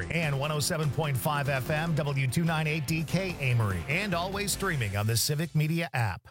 Amory, and 107.5 FM W298DK Amory, and always streaming on the Civic Media app.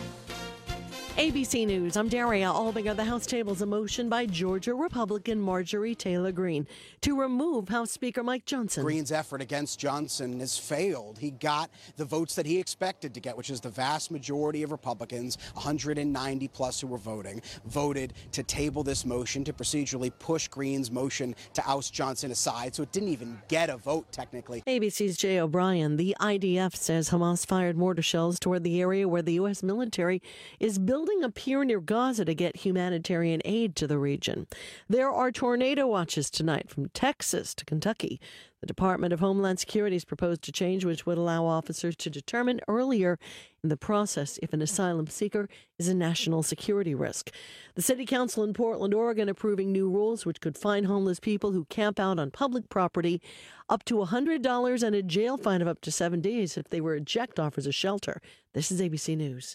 ABC News, I'm Daria Albinger. The House tables a motion by Georgia Republican Marjorie Taylor Greene to remove House Speaker Mike Johnson. Greene's effort against Johnson has failed. He got the votes that he expected to get, which is the vast majority of Republicans, 190 plus who were voted to table this motion to procedurally push Greene's motion to oust Johnson aside. So it didn't even get a vote, technically. ABC's Jay O'Brien. The IDF says Hamas fired mortar shells toward the area where the U.S. military is building a pier near Gaza to get humanitarian aid to the region. There are tornado watches tonight from Texas to Kentucky. The Department of Homeland Security's proposed a change which would allow officers to determine earlier in the process if an asylum seeker is a national security risk. The City Council in Portland, Oregon, approving new rules which could fine homeless people who camp out on public property up to $100 and a jail fine of up to 7 days if they were ejected offers a shelter. This is ABC News.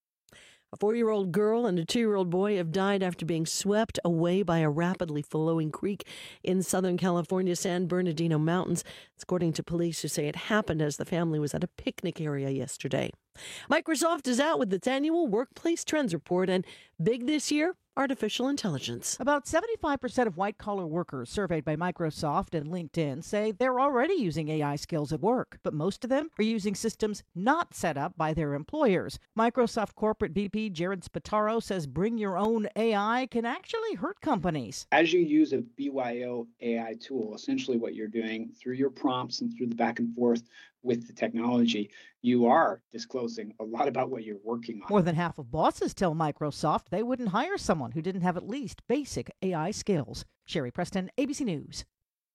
A 4-year-old girl and a 2-year-old boy have died after being swept away by a rapidly flowing creek in Southern California's San Bernardino Mountains. It's according to police who say it happened as the family was at a picnic area yesterday. Microsoft is out with its annual Workplace Trends Report, and big this year, artificial intelligence. About 75% of white-collar workers surveyed by Microsoft and LinkedIn say they're already using AI skills at work, but most of them are using systems not set up by their employers. Microsoft corporate VP Jared Spataro says bring your own AI can actually hurt companies. As you use a BYO AI tool, essentially what you're doing through your prompts and through the back and forth with the technology, you are disclosing a lot about what you're working on. More than half of bosses tell Microsoft they wouldn't hire someone who didn't have at least basic AI skills. Sherry Preston, ABC News.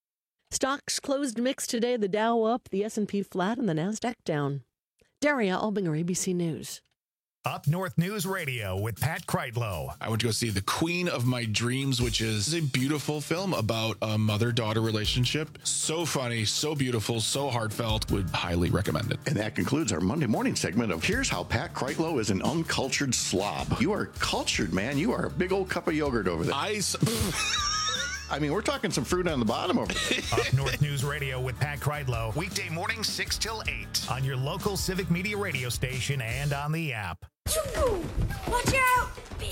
Stocks closed mixed today. The Dow up, the S&P flat, and the Nasdaq down. Daria Albinger, ABC News. Up North News Radio with Pat Kreitlow. I went to go see The Queen of My Dreams, which is a beautiful film about a mother-daughter relationship. So funny, so beautiful, so heartfelt. Would highly recommend it. And that concludes our Monday morning segment of Here's How Pat Kreitlow is an Uncultured Slob. You are cultured, man. You are a big old cup of yogurt over there. I mean, we're talking some fruit on the bottom over there. Up North News Radio with Pat Kreitlow. Weekday mornings 6 till 8 on your local Civic Media radio station and on the app. Watch out!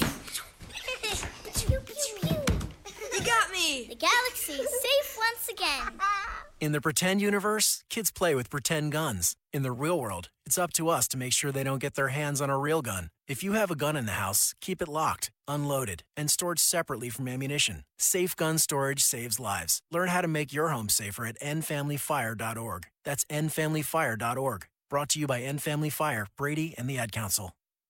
You got me! The galaxy is safe once again. In the pretend universe, kids play with pretend guns. In the real world, it's up to us to make sure they don't get their hands on a real gun. If you have a gun in the house, keep it locked, unloaded, and stored separately from ammunition. Safe gun storage saves lives. Learn how to make your home safer at endfamilyfire.org. That's endfamilyfire.org. Brought to you by End Family Fire, Brady, and the Ad Council.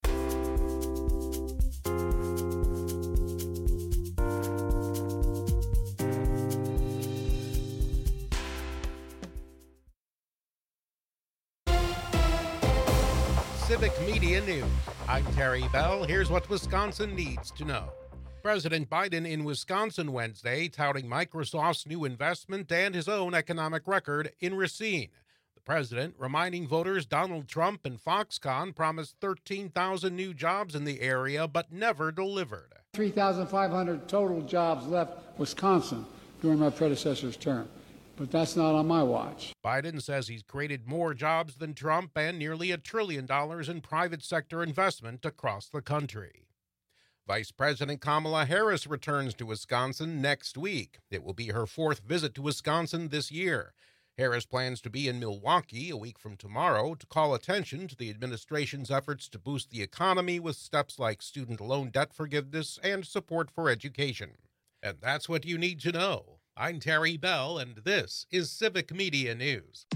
Civic Media News. I'm Terry Bell. Here's what Wisconsin needs to know. President Biden in Wisconsin Wednesday touting Microsoft's new investment and his own economic record in Racine. The president reminding voters Donald Trump and Foxconn promised 13,000 new jobs in the area but never delivered. 3,500 total jobs left Wisconsin during my predecessor's term. But that's not on my watch. Biden says he's created more jobs than Trump and nearly $1 trillion in private sector investment across the country. Vice President Kamala Harris returns to Wisconsin next week. It will be her 4th visit to Wisconsin this year. Harris plans to be in Milwaukee a week from tomorrow to call attention to the administration's efforts to boost the economy with steps like student loan debt forgiveness and support for education. And that's what you need to know. I'm Terry Bell, and this is Civic Media News.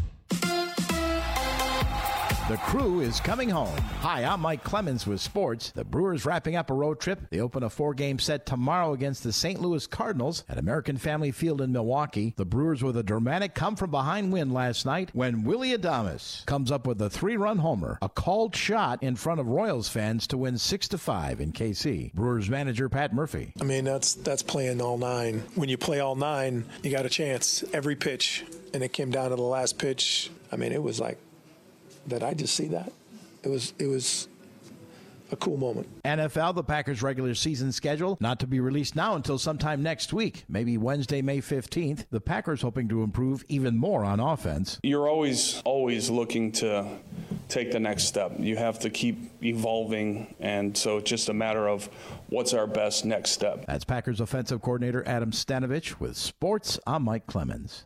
The Crew is coming home. Hi, I'm Mike Clemens with sports. The Brewers wrapping up a road trip. They open a 4-game set tomorrow against the St. Louis Cardinals at American Family Field in Milwaukee. The Brewers with a dramatic come-from-behind win last night when Willy Adames comes up with a 3-run homer, a called shot in front of Royals fans to win 6-5 in KC. Brewers manager Pat Murphy. I mean, that's playing all 9. When you play all 9, you got a chance every pitch, and it came down to the last pitch. I mean, it was like, did I just see that? It was a cool moment. NFL, the Packers' regular season schedule, not to be released now until sometime next week, maybe Wednesday, May 15th. The Packers hoping to improve even more on offense. You're always looking to take the next step. You have to keep evolving, and so it's just a matter of what's our best next step. That's Packers offensive coordinator Adam Stanovich with sports. I'm Mike Clemens.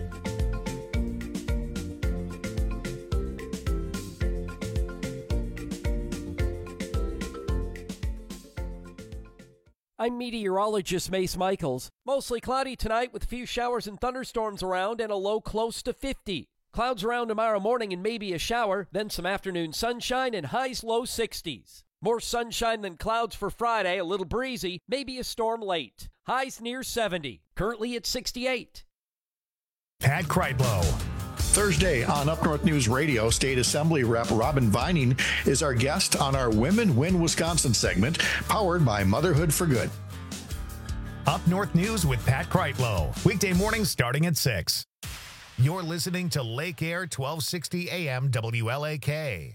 I'm meteorologist Mace Michaels. Mostly cloudy tonight with a few showers and thunderstorms around and a low close to 50. Clouds around tomorrow morning and maybe a shower, then some afternoon sunshine and highs low 60s. More sunshine than clouds for Friday, a little breezy, maybe a storm late. Highs near 70, currently at 68. Pat Kreitlow. Thursday on Up North News Radio, State Assembly Rep Robin Vining is our guest on our Women Win Wisconsin segment, powered by Motherhood for Good. Up North News with Pat Kreitlow. Weekday mornings starting at 6. You're listening to Lake Air 1260 AM WLAK.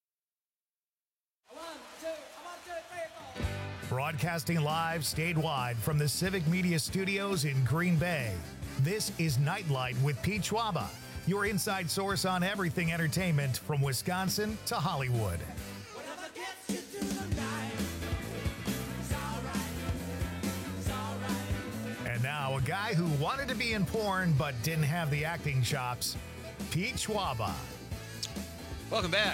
Broadcasting live statewide from the Civic Media Studios in Green Bay. This is Nightlight with Pete Schwaba, your inside source on everything entertainment from Wisconsin to Hollywood. And now a guy who wanted to be in porn but didn't have the acting chops, Pete Schwaba. Welcome back.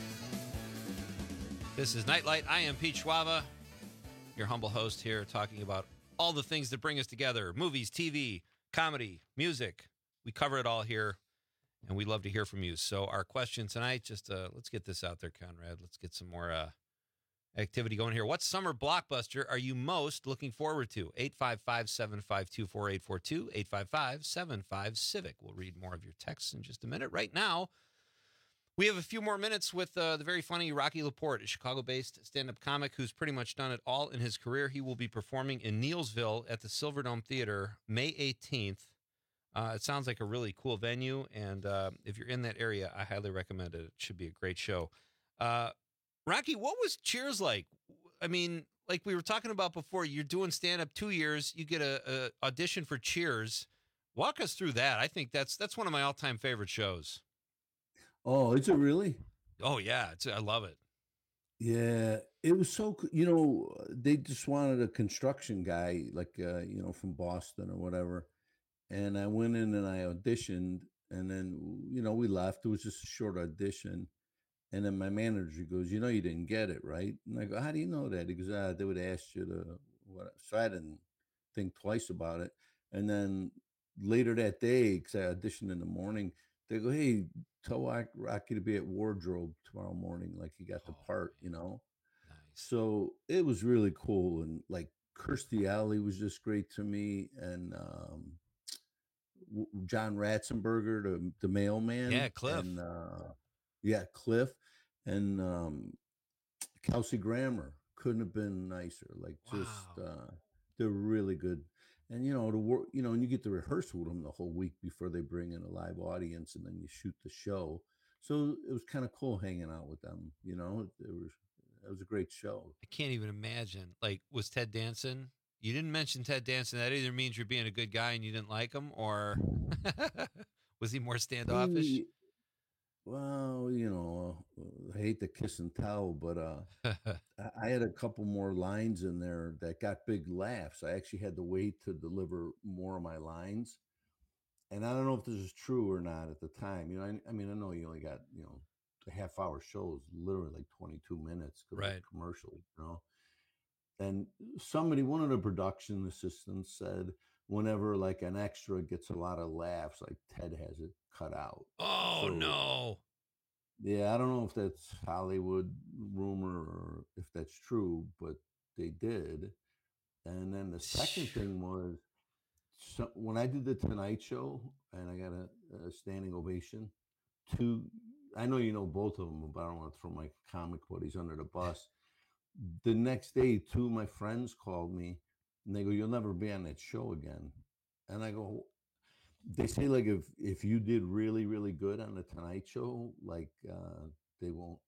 This is Nightlight. I am Pete Schwaba, your humble host here, talking about all the things that bring us together: movies, TV, comedy, music. We cover it all here, and we'd love to hear from you. So our question tonight, just let's get this out there, Conrad. Let's get some more activity going here. What summer blockbuster are you most looking forward to? 855-752-4842, 855-75-CIVIC. We'll read more of your texts in just a minute. Right now, we have a few more minutes with the very funny Rocky Laporte, a Chicago-based stand-up comic who's pretty much done it all in his career. He will be performing in Neillsville at the Silverdome Theater May 18th. It sounds like a really cool venue, and if you're in that area, I highly recommend it. It should be a great show. Rocky, what was Cheers like? I mean, like we were talking about before, you're doing stand-up 2 years. You get a audition for Cheers. Walk us through that. I think that's one of my all-time favorite shows. Oh, is it really? Oh, yeah. I love it. Yeah, it was so, they just wanted a construction guy, like, from Boston or whatever. And I went in and I auditioned, and then, we left. It was just a short audition. And then my manager goes, you didn't get it, right? And I go, how do you know that? He goes, they would ask you to, what? So I didn't think twice about it. And then later that day, because I auditioned in the morning, they go, hey, tell Rocky to be at Wardrobe tomorrow morning. Like he got the part, Nice. So it was really cool. And like Kirstie Alley was just great to me. And John Ratzenberger, the mailman. Yeah, Cliff. And, Cliff. And Kelsey Grammer couldn't have been nicer. Like just, they're really good. And, to work, and you get to rehearse with them the whole week before they bring in a live audience, and then you shoot the show. So it was kind of cool hanging out with them. It was a great show. I can't even imagine. Like, was Ted Danson? You didn't mention Ted Danson. That either means you're being a good guy and you didn't like him, or was he more standoffish? Well, I hate to kiss and tell, but I had a couple more lines in there that got big laughs. I actually had to wait to deliver more of my lines. And I don't know if this is true or not at the time. I know you only got, a half-hour show is literally like 22 minutes because of the commercial, And one of the production assistants said, whenever like an extra gets a lot of laughs, like Ted has it cut out. Oh, no. Yeah, I don't know if that's Hollywood rumor or if that's true, but they did. And then the second thing was, when I did the Tonight Show and I got a standing ovation, I know you know both of them, but I don't want to throw my comic buddies under the bus. The next day, two of my friends called me and they go, you'll never be on that show again. And I go, they say like if you did really, really good on the Tonight Show, like they won't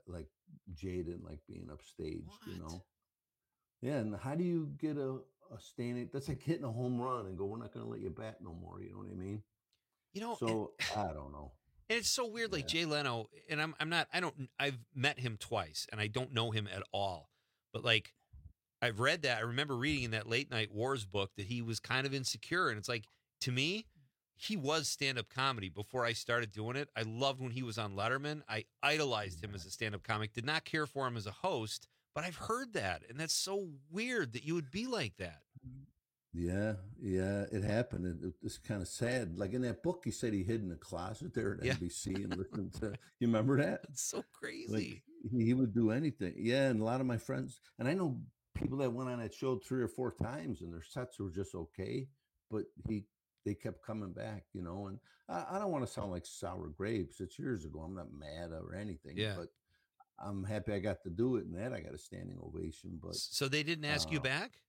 like Jay didn't like being upstaged, you know? Yeah. And how do you get a standing? That's like hitting a home run and go, we're not going to let you bat no more. You know what I mean? You know, so I don't know. And it's so weird, like Jay Leno, and I've met him twice and I don't know him at all. But like, I've read that. I remember reading in that Late Night Wars book that he was kind of insecure. And it's like, to me, he was stand-up comedy before I started doing it. I loved when he was on Letterman. I idolized him as a stand-up comic, did not care for him as a host, but I've heard that. And that's so weird that you would be like that. Yeah, it happened. It's kind of sad. Like in that book, he said he hid in a closet there at NBC and listened to. You remember that? It's so crazy. Like, he would do anything. Yeah, and a lot of my friends, and I know people that went on that show 3 or 4 times, and their sets were just okay, but they kept coming back, you know. And I don't want to sound like sour grapes. It's years ago. I'm not mad or anything. Yeah. But I'm happy I got to do it, and that I got a standing ovation. But so they didn't ask you back?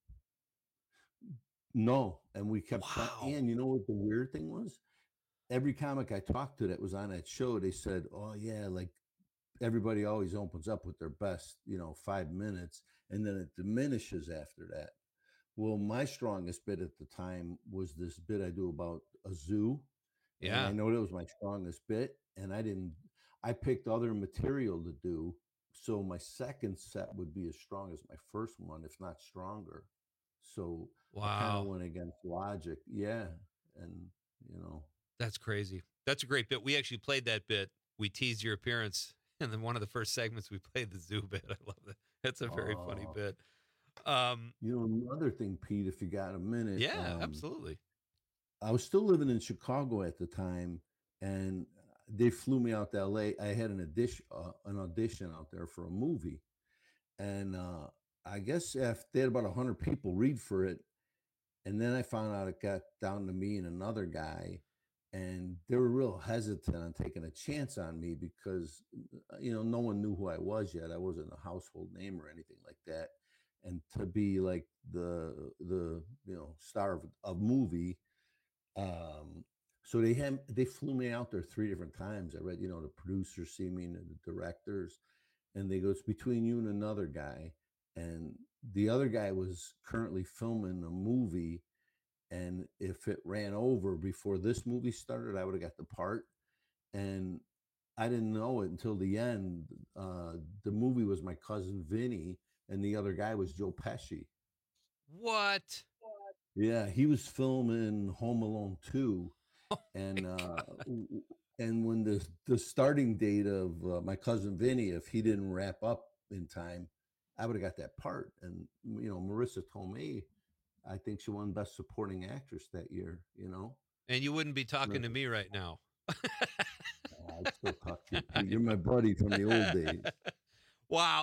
No, and we kept trying. And you know what the weird thing was? Every comic I talked to that was on that show, they said, "Oh yeah, like everybody always opens up with their best, 5 minutes, and then it diminishes after that." Well, my strongest bit at the time was this bit I do about a zoo. Yeah, and I know that was my strongest bit, and I picked other material to do, so my second set would be as strong as my first one, if not stronger. So I kind of went against logic. Yeah. And, That's crazy. That's a great bit. We actually played that bit. We teased your appearance. And then one of the first segments, we played the zoo bit. I love that. That's a very funny bit. Another thing, Pete, if you got a minute. Yeah, absolutely. I was still living in Chicago at the time, and they flew me out to LA. I had an audition out there for a movie. And, I guess if they had about 100 people read for it, and then I found out it got down to me and another guy, and they were real hesitant on taking a chance on me because, no one knew who I was yet. I wasn't a household name or anything like that. And to be like the star of movie, so they flew me out there 3 different times. I read, the producers see me and the directors, and they go, "It's between you and another guy." And the other guy was currently filming a movie. And if it ran over before this movie started, I would have got the part. And I didn't know it until the end. The movie was My Cousin Vinny, and the other guy was Joe Pesci. What? Yeah, he was filming Home Alone 2. And when the starting date of My Cousin Vinny, if he didn't wrap up in time, I would have got that part. And, Marissa Tomei, I think she won Best Supporting Actress that year, And you wouldn't be talking to me right now. I'd still talk to you, Pete. You're my buddy from the old days. Wow.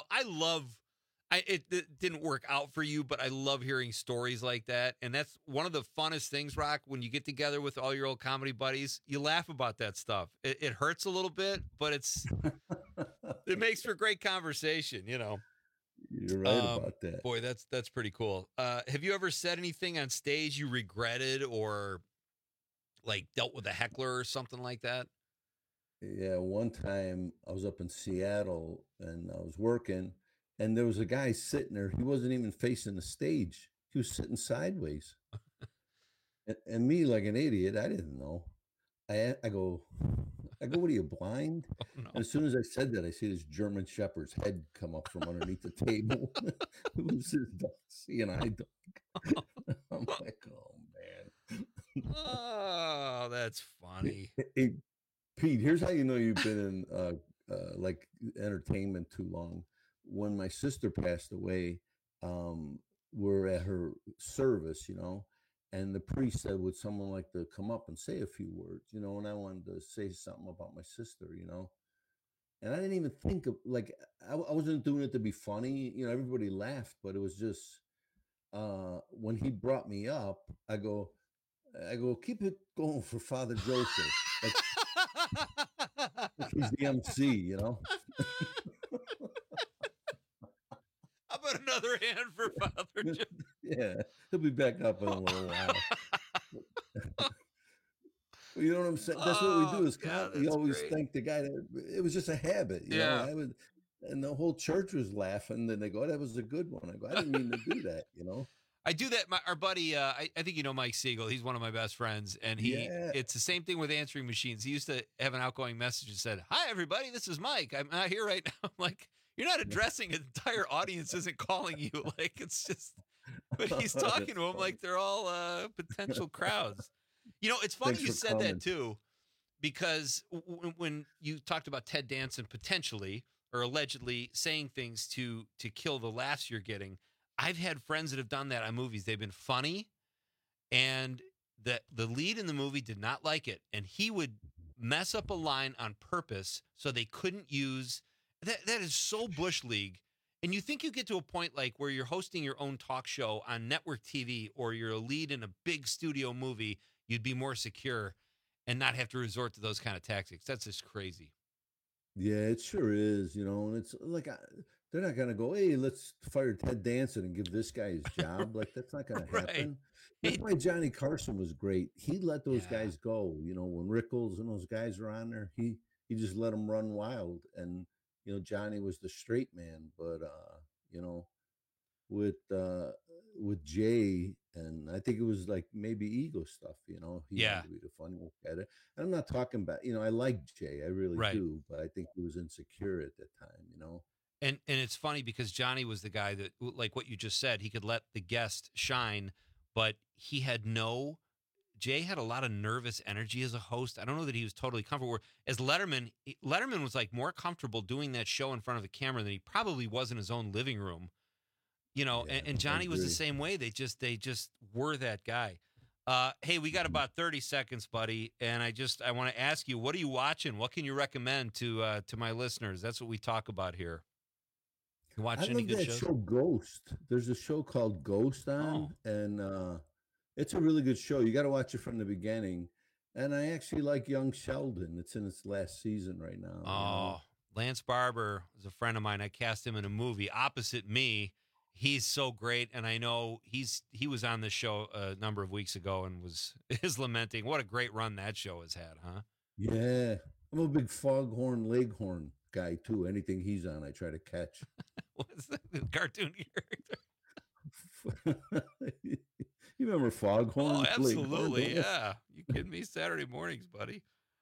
It didn't work out for you, but I love hearing stories like that. And that's one of the funnest things, Rock, when you get together with all your old comedy buddies, you laugh about that stuff. It hurts a little bit, but it makes for great conversation, You're right about that. Boy, that's pretty cool. Have you ever said anything on stage you regretted or like dealt with a heckler or something like that? Yeah, one time I was up in Seattle and I was working, and there was a guy sitting there. He wasn't even facing the stage. He was sitting sideways. and me, like an idiot, I didn't know. I go, "What are you, blind?" Oh, no. And as soon as I said that, I see this German Shepherd's head come up from underneath the table. It was his dog, CNI dog. I'm like, "Oh, man." Oh, that's funny. Hey, Pete, here's how you know you've been in like entertainment too long. When my sister passed away, we're at her service, and the priest said, "Would someone like to come up and say a few words?" And I wanted to say something about my sister, and I didn't even think of, like, I wasn't doing it to be funny. Everybody laughed, but it was just, when he brought me up, I go, "Keep it going for Father Joseph." Like he's the MC, How about another hand for Father Joseph? Yeah, he'll be back up in a little while. You know what I'm saying? That's what we do. Is we always thank the guy. It was just a habit. You know? And the whole church was laughing. Then they go, that was a good one. I go, I didn't mean to do that, you know? I do that. Our buddy, I think you know Mike Siegel. He's one of my best friends. And it's the same thing with answering machines. He used to have an outgoing message that said, hi, everybody, this is Mike. I'm not here right now. I'm like, you're not addressing an entire audience isn't calling you. Like, it's just, but he's talking to them like they're all potential crowds. You know, it's funny you said that too, because when you talked about Ted Danson potentially or allegedly saying things to kill the laughs you're getting, I've had friends that have done that on movies. They've been funny, and the lead in the movie did not like it, and he would mess up a line on purpose so they couldn't use that. That is so Bush League. And you think you get to a point like where you're hosting your own talk show on network TV, or you're a lead in a big studio movie, you'd be more secure and not have to resort to those kind of tactics. That's just crazy. Yeah, it sure is, you know, and it's like they're not going to go, hey, let's fire Ted Danson and give this guy his job. Like, that's not going to happen. That's why Johnny Carson was great. He let those guys go. You know, when Rickles and those guys were on there, he just let them run wild. And, you know, Johnny was the straight man. But, you know, with Jay, and I think it was like maybe ego stuff, you know, he wanted to be the funny one at it. I'm not talking about, you know, I like Jay, I really do, but I think he was insecure at that time, you know. And it's funny because Johnny was the guy that, like what you just said, he could let the guest shine, but Jay had a lot of nervous energy as a host. I don't know that he was totally comfortable. As Letterman was like more comfortable doing that show in front of a camera than he probably was in his own living room. You know, and Johnny was the same way. They just were that guy. Hey, we got about 30 seconds, buddy. And I want to ask you, what are you watching? What can you recommend to my listeners? That's what we talk about here. You watch any good shows? Show Ghost. There's a show called Ghost on, and it's a really good show. You got to watch it from the beginning. And I actually like Young Sheldon. It's in its last season right now. Oh, you know? Lance Barber is a friend of mine. I cast him in a movie opposite me. He's so great, and I know he was on this show a number of weeks ago and is lamenting what a great run that show has had, huh? Yeah, I'm a big Foghorn Leghorn guy too. Anything he's on, I try to catch. What's the cartoon character? You remember Foghorn? Oh, absolutely, yeah. You kidding me? Saturday mornings, buddy.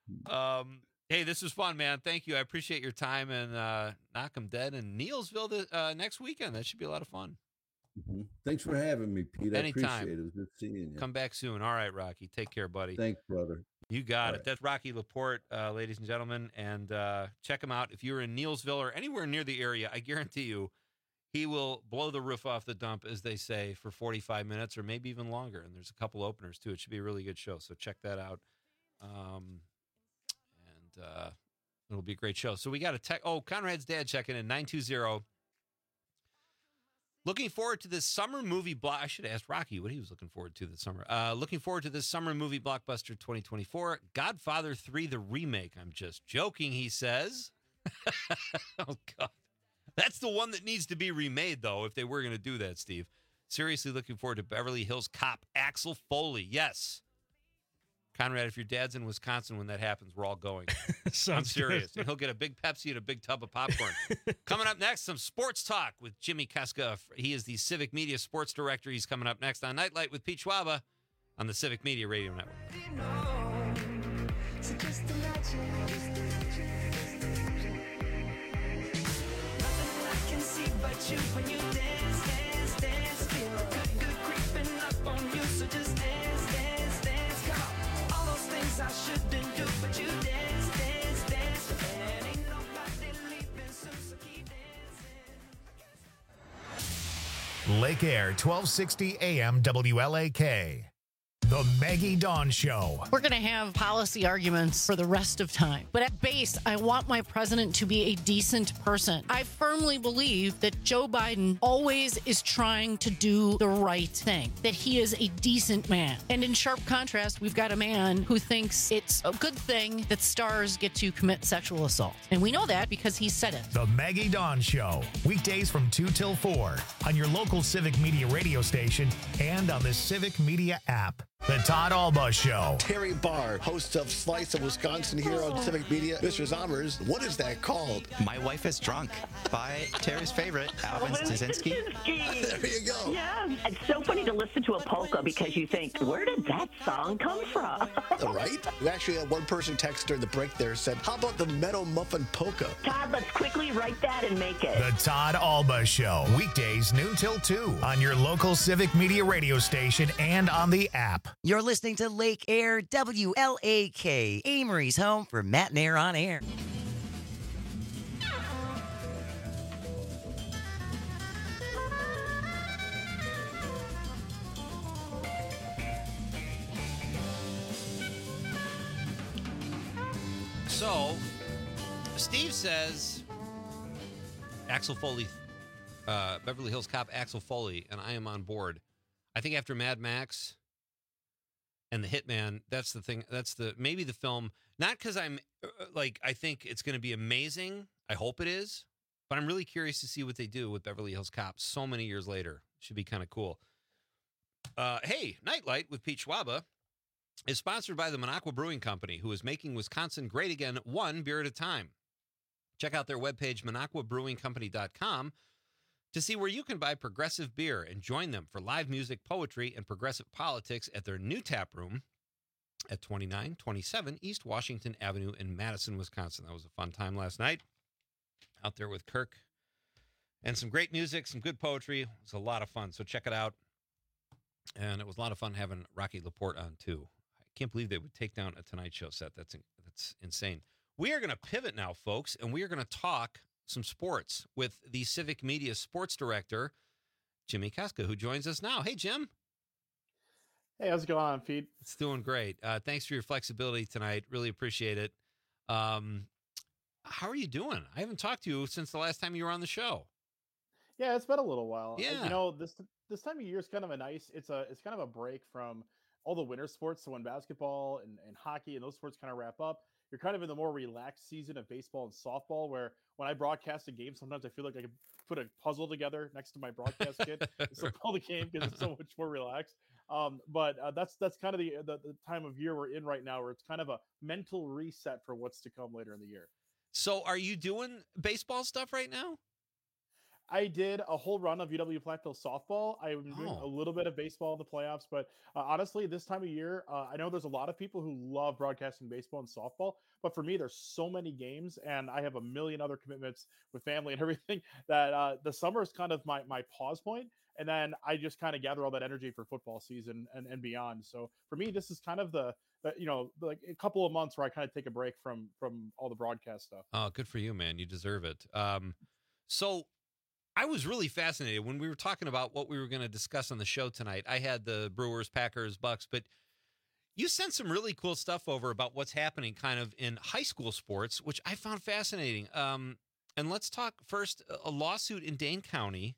Hey, this was fun, man. Thank you. I appreciate your time, and knock 'em dead in Neilsville next weekend. That should be a lot of fun. Mm-hmm. Thanks for having me, Pete. Anytime. I appreciate it. It was good seeing you. Come back soon. All right, Rocky. Take care, buddy. Thanks, brother. You got it. That's Rocky Laporte, ladies and gentlemen. And check him out. If you're in Neilsville or anywhere near the area, I guarantee you he will blow the roof off the dump, as they say, for 45 minutes or maybe even longer. And there's a couple openers, too. It should be a really good show. So check that out. It'll be a great show. So we got a Conrad's dad checking in 920. Looking forward to this summer movie block. I should have asked Rocky what he was looking forward to this summer. Looking forward to this summer movie blockbuster 2024. Godfather 3, the remake. I'm just joking, he says. Oh, God. That's the one that needs to be remade, though, if they were going to do that, Steve. Seriously looking forward to Beverly Hills Cop, Axel Foley. Yes. Conrad, if your dad's in Wisconsin when that happens, we're all going. I'm serious. And he'll get a big Pepsi and a big tub of popcorn. Coming up next, some sports talk with Jimmy Keska. He is the Civic Media Sports Director. He's coming up next on Nightlight with Pete Schwaba on the Civic Media Radio Network. I shouldn't do, but you dance, dance, dance. And ain't nobody leaving soon, so keep dancing. Lake Air, 1260 AM WLAK. The Maggie Dawn Show. We're going to have policy arguments for the rest of time. But at base, I want my president to be a decent person. I firmly believe that Joe Biden always is trying to do the right thing, that he is a decent man. And in sharp contrast, we've got a man who thinks it's a good thing that stars get to commit sexual assault. And we know that because he said it. The Maggie Dawn Show. Weekdays from 2 till 4 on your local Civic Media radio station and on the Civic Media app. The Todd Alba Show. Terry Barr, host of Slice of Wisconsin here on Civic Media. Mr. Zommers, what is that called? My Wife is Drunk by Terry's favorite, Alvin Stasinski. There you go. Yeah, it's so funny to listen to a polka because you think, where did that song come from? Right? We actually had one person text during the break there said, how about the Meadow Muffin Polka? Todd, let's quickly write that and make it. The Todd Alba Show. Weekdays noon till 2 on your local Civic Media radio station and on the app. You're listening to Lake Air WLAK, Amory's home for Matt and Air on Air. So, Steve says, Axel Foley, Beverly Hills Cop Axel Foley, and I am on board. I think after Mad Max and The Hitman, that's the thing. That's maybe the film, not because I'm I think it's going to be amazing. I hope it is, but I'm really curious to see what they do with Beverly Hills Cop so many years later. Should be kind of cool. Hey, Nightlight with Pete Schwaba is sponsored by the Minocqua Brewing Company, who is making Wisconsin great again, one beer at a time. Check out their webpage, MinocquaBrewingCompany.com, to see where you can buy progressive beer and join them for live music, poetry, and progressive politics at their new tap room at 2927 East Washington Avenue in Madison, Wisconsin. That was a fun time last night out there with Kirk. And some great music, some good poetry. It was a lot of fun, so check it out. And it was a lot of fun having Rocky Laporte on, too. I can't believe they would take down a Tonight Show set. That's insane. We are going to pivot now, folks, and we are going to talk some sports with the Civic Media sports director, Jimmy Kaska, who joins us now. Hey, Jim. Hey, how's it going on, Pete? It's doing great. Thanks for your flexibility tonight. Really appreciate it. How are you doing? I haven't talked to you since the last time you were on the show. Yeah, it's been a little while. Yeah. You know, this time of year is kind of it's kind of a break from all the winter sports. So when basketball and hockey and those sports kind of wrap up, you're kind of in the more relaxed season of baseball and softball, where when I broadcast a game, sometimes I feel like I could put a puzzle together next to my broadcast kit and still call the game because it's so much more relaxed. But that's kind of the time of year we're in right now, where it's kind of a mental reset for what's to come later in the year. So are you doing baseball stuff right now? I did a whole run of UW Platteville softball. I'm doing a little bit of baseball in the playoffs, but honestly, this time of year, I know there's a lot of people who love broadcasting baseball and softball, but for me, there's so many games, and I have a million other commitments with family and everything that the summer is kind of my pause point, and then I just kind of gather all that energy for football season and beyond. So for me, this is kind of the like a couple of months where I kind of take a break from all the broadcast stuff. Oh, good for you, man. You deserve it. So I was really fascinated when we were talking about what we were going to discuss on the show tonight. I had the Brewers, Packers, Bucks, but you sent some really cool stuff over about what's happening kind of in high school sports, which I found fascinating. And let's talk first, a lawsuit in Dane County.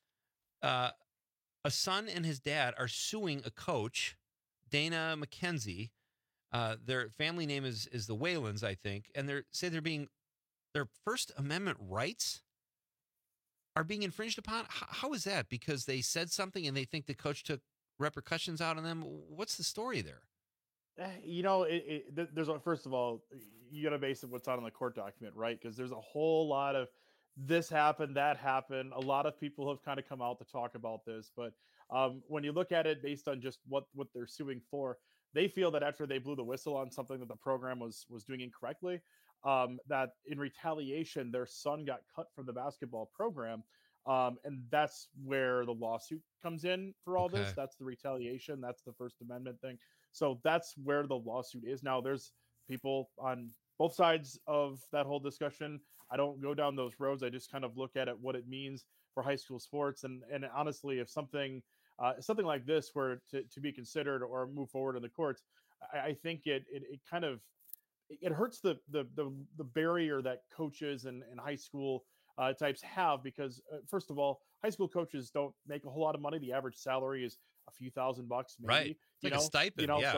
A son and his dad are suing a coach, Dana McKenzie. Their family name is the Whalens, I think, and their First Amendment rights are being infringed upon. How is that? Because they said something and they think the coach took repercussions out on them. What's the story there? You know, there's first of all, you got to base it what's on the court document, right? Because there's a whole lot of this happened, that happened. A lot of people have kind of come out to talk about this, but when you look at it based on just what they're suing for, they feel that after they blew the whistle on something that the program was doing incorrectly, that in retaliation, their son got cut from the basketball program. And that's where the lawsuit comes in for all this. That's the retaliation. That's the First Amendment thing. So that's where the lawsuit is. Now, there's people on both sides of that whole discussion. I don't go down those roads. I just kind of look at it, what it means for high school sports. And honestly, if something like this were to be considered or move forward in the courts, I think it kind of it hurts the barrier that coaches and high school types have, because first of all, high school coaches don't make a whole lot of money. The average salary is a few $1,000 maybe. Right. It's like a stipend. So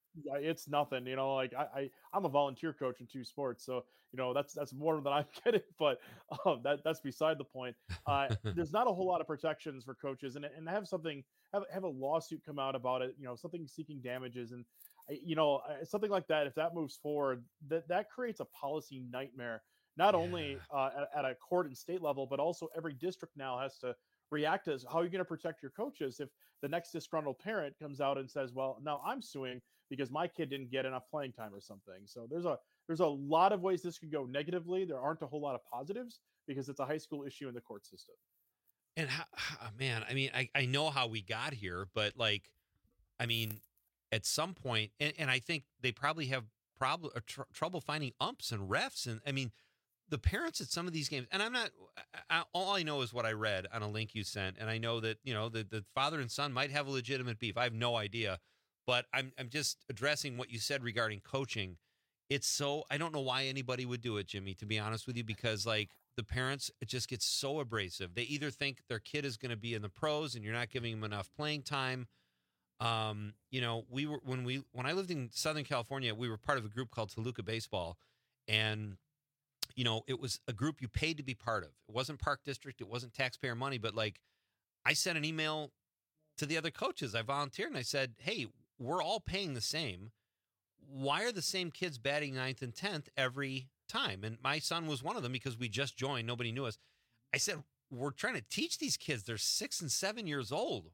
it's nothing, like I'm a volunteer coach in 2 sports. So, that's more than I'm getting, but that's beside the point. There's not a whole lot of protections for coaches and have a lawsuit come out about it, something seeking damages. And, something like that, if that moves forward, that creates a policy nightmare, not only at a court and state level, but also every district now has to react as how are you going to protect your coaches if the next disgruntled parent comes out and says, well, now I'm suing because my kid didn't get enough playing time or something. So there's a lot of ways this could go negatively. There aren't a whole lot of positives because it's a high school issue in the court system. And man, I mean, I know how we got here, but at some point, and I think they probably have trouble finding umps and refs. And I mean, the parents at some of these games, and all I know is what I read on a link you sent. And I know that, the father and son might have a legitimate beef. I have no idea, but I'm just addressing what you said regarding coaching. I don't know why anybody would do it, Jimmy, to be honest with you, because the parents, it just gets so abrasive. They either think their kid is going to be in the pros and you're not giving them enough playing time. When I lived in Southern California, we were part of a group called Toluca Baseball, and it was a group you paid to be part of. It wasn't Park District. It wasn't taxpayer money. But I sent an email to the other coaches. I volunteered and I said, hey, we're all paying the same. Why are the same kids batting 9th and 10th every time? And my son was one of them because we just joined. Nobody knew us. I said, we're trying to teach these kids. They're 6 and 7 years old,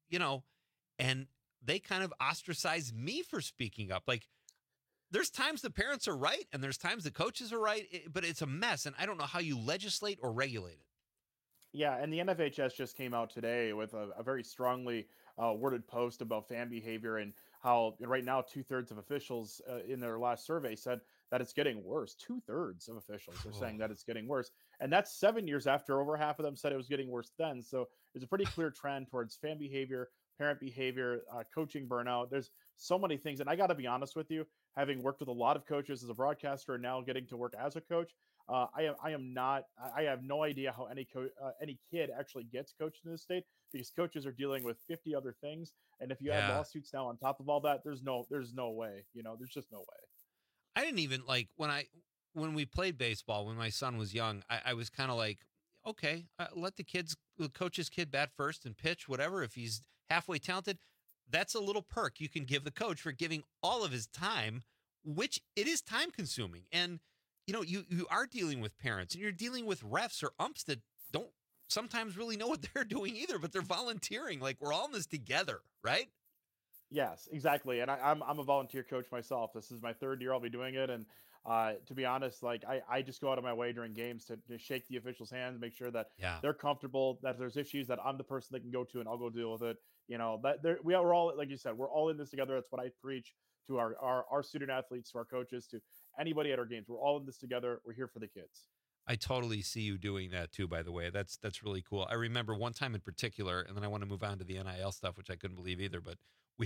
and they kind of ostracized me for speaking up. There's times the parents are right and there's times the coaches are right, but it's a mess. And I don't know how you legislate or regulate it. Yeah. And the NFHS just came out today with a very strongly worded post about fan behavior and how right now 2/3 of officials in their last survey said that it's getting worse. 2/3 of officials are saying that it's getting worse. And that's 7 years after over half of them said it was getting worse then. So there's a pretty clear trend towards fan behavior, parent behavior, coaching burnout. There's so many things. And I got to be honest with you, having worked with a lot of coaches as a broadcaster and now getting to work as a coach, I have no idea how any kid actually gets coached in this state because coaches are dealing with 50 other things. And if you add lawsuits now on top of all that, there's no way, there's just no way. I didn't even when we played baseball, when my son was young, I was kind of like, okay, let the coach's kid bat first and pitch, whatever. If he's halfway talented, that's a little perk you can give the coach for giving all of his time, which it is time consuming. And, you are dealing with parents and you're dealing with refs or umps that don't sometimes really know what they're doing either, but they're volunteering. We're all in this together, right? Yes, exactly. And I'm a volunteer coach myself. This is my 3rd year I'll be doing it. And to be honest, I just go out of my way during games to shake the officials' hands, make sure that they're comfortable, that if there's issues that I'm the person they can go to and I'll go deal with it. We're all, like you said, we're all in this together. That's what I preach to our student athletes, to our coaches, to anybody at our games. We're all in this together. We're here for the kids. I totally see you doing that too, by the way. That's really cool. I remember one time in particular, and then I want to move on to the NIL stuff, which I couldn't believe either, but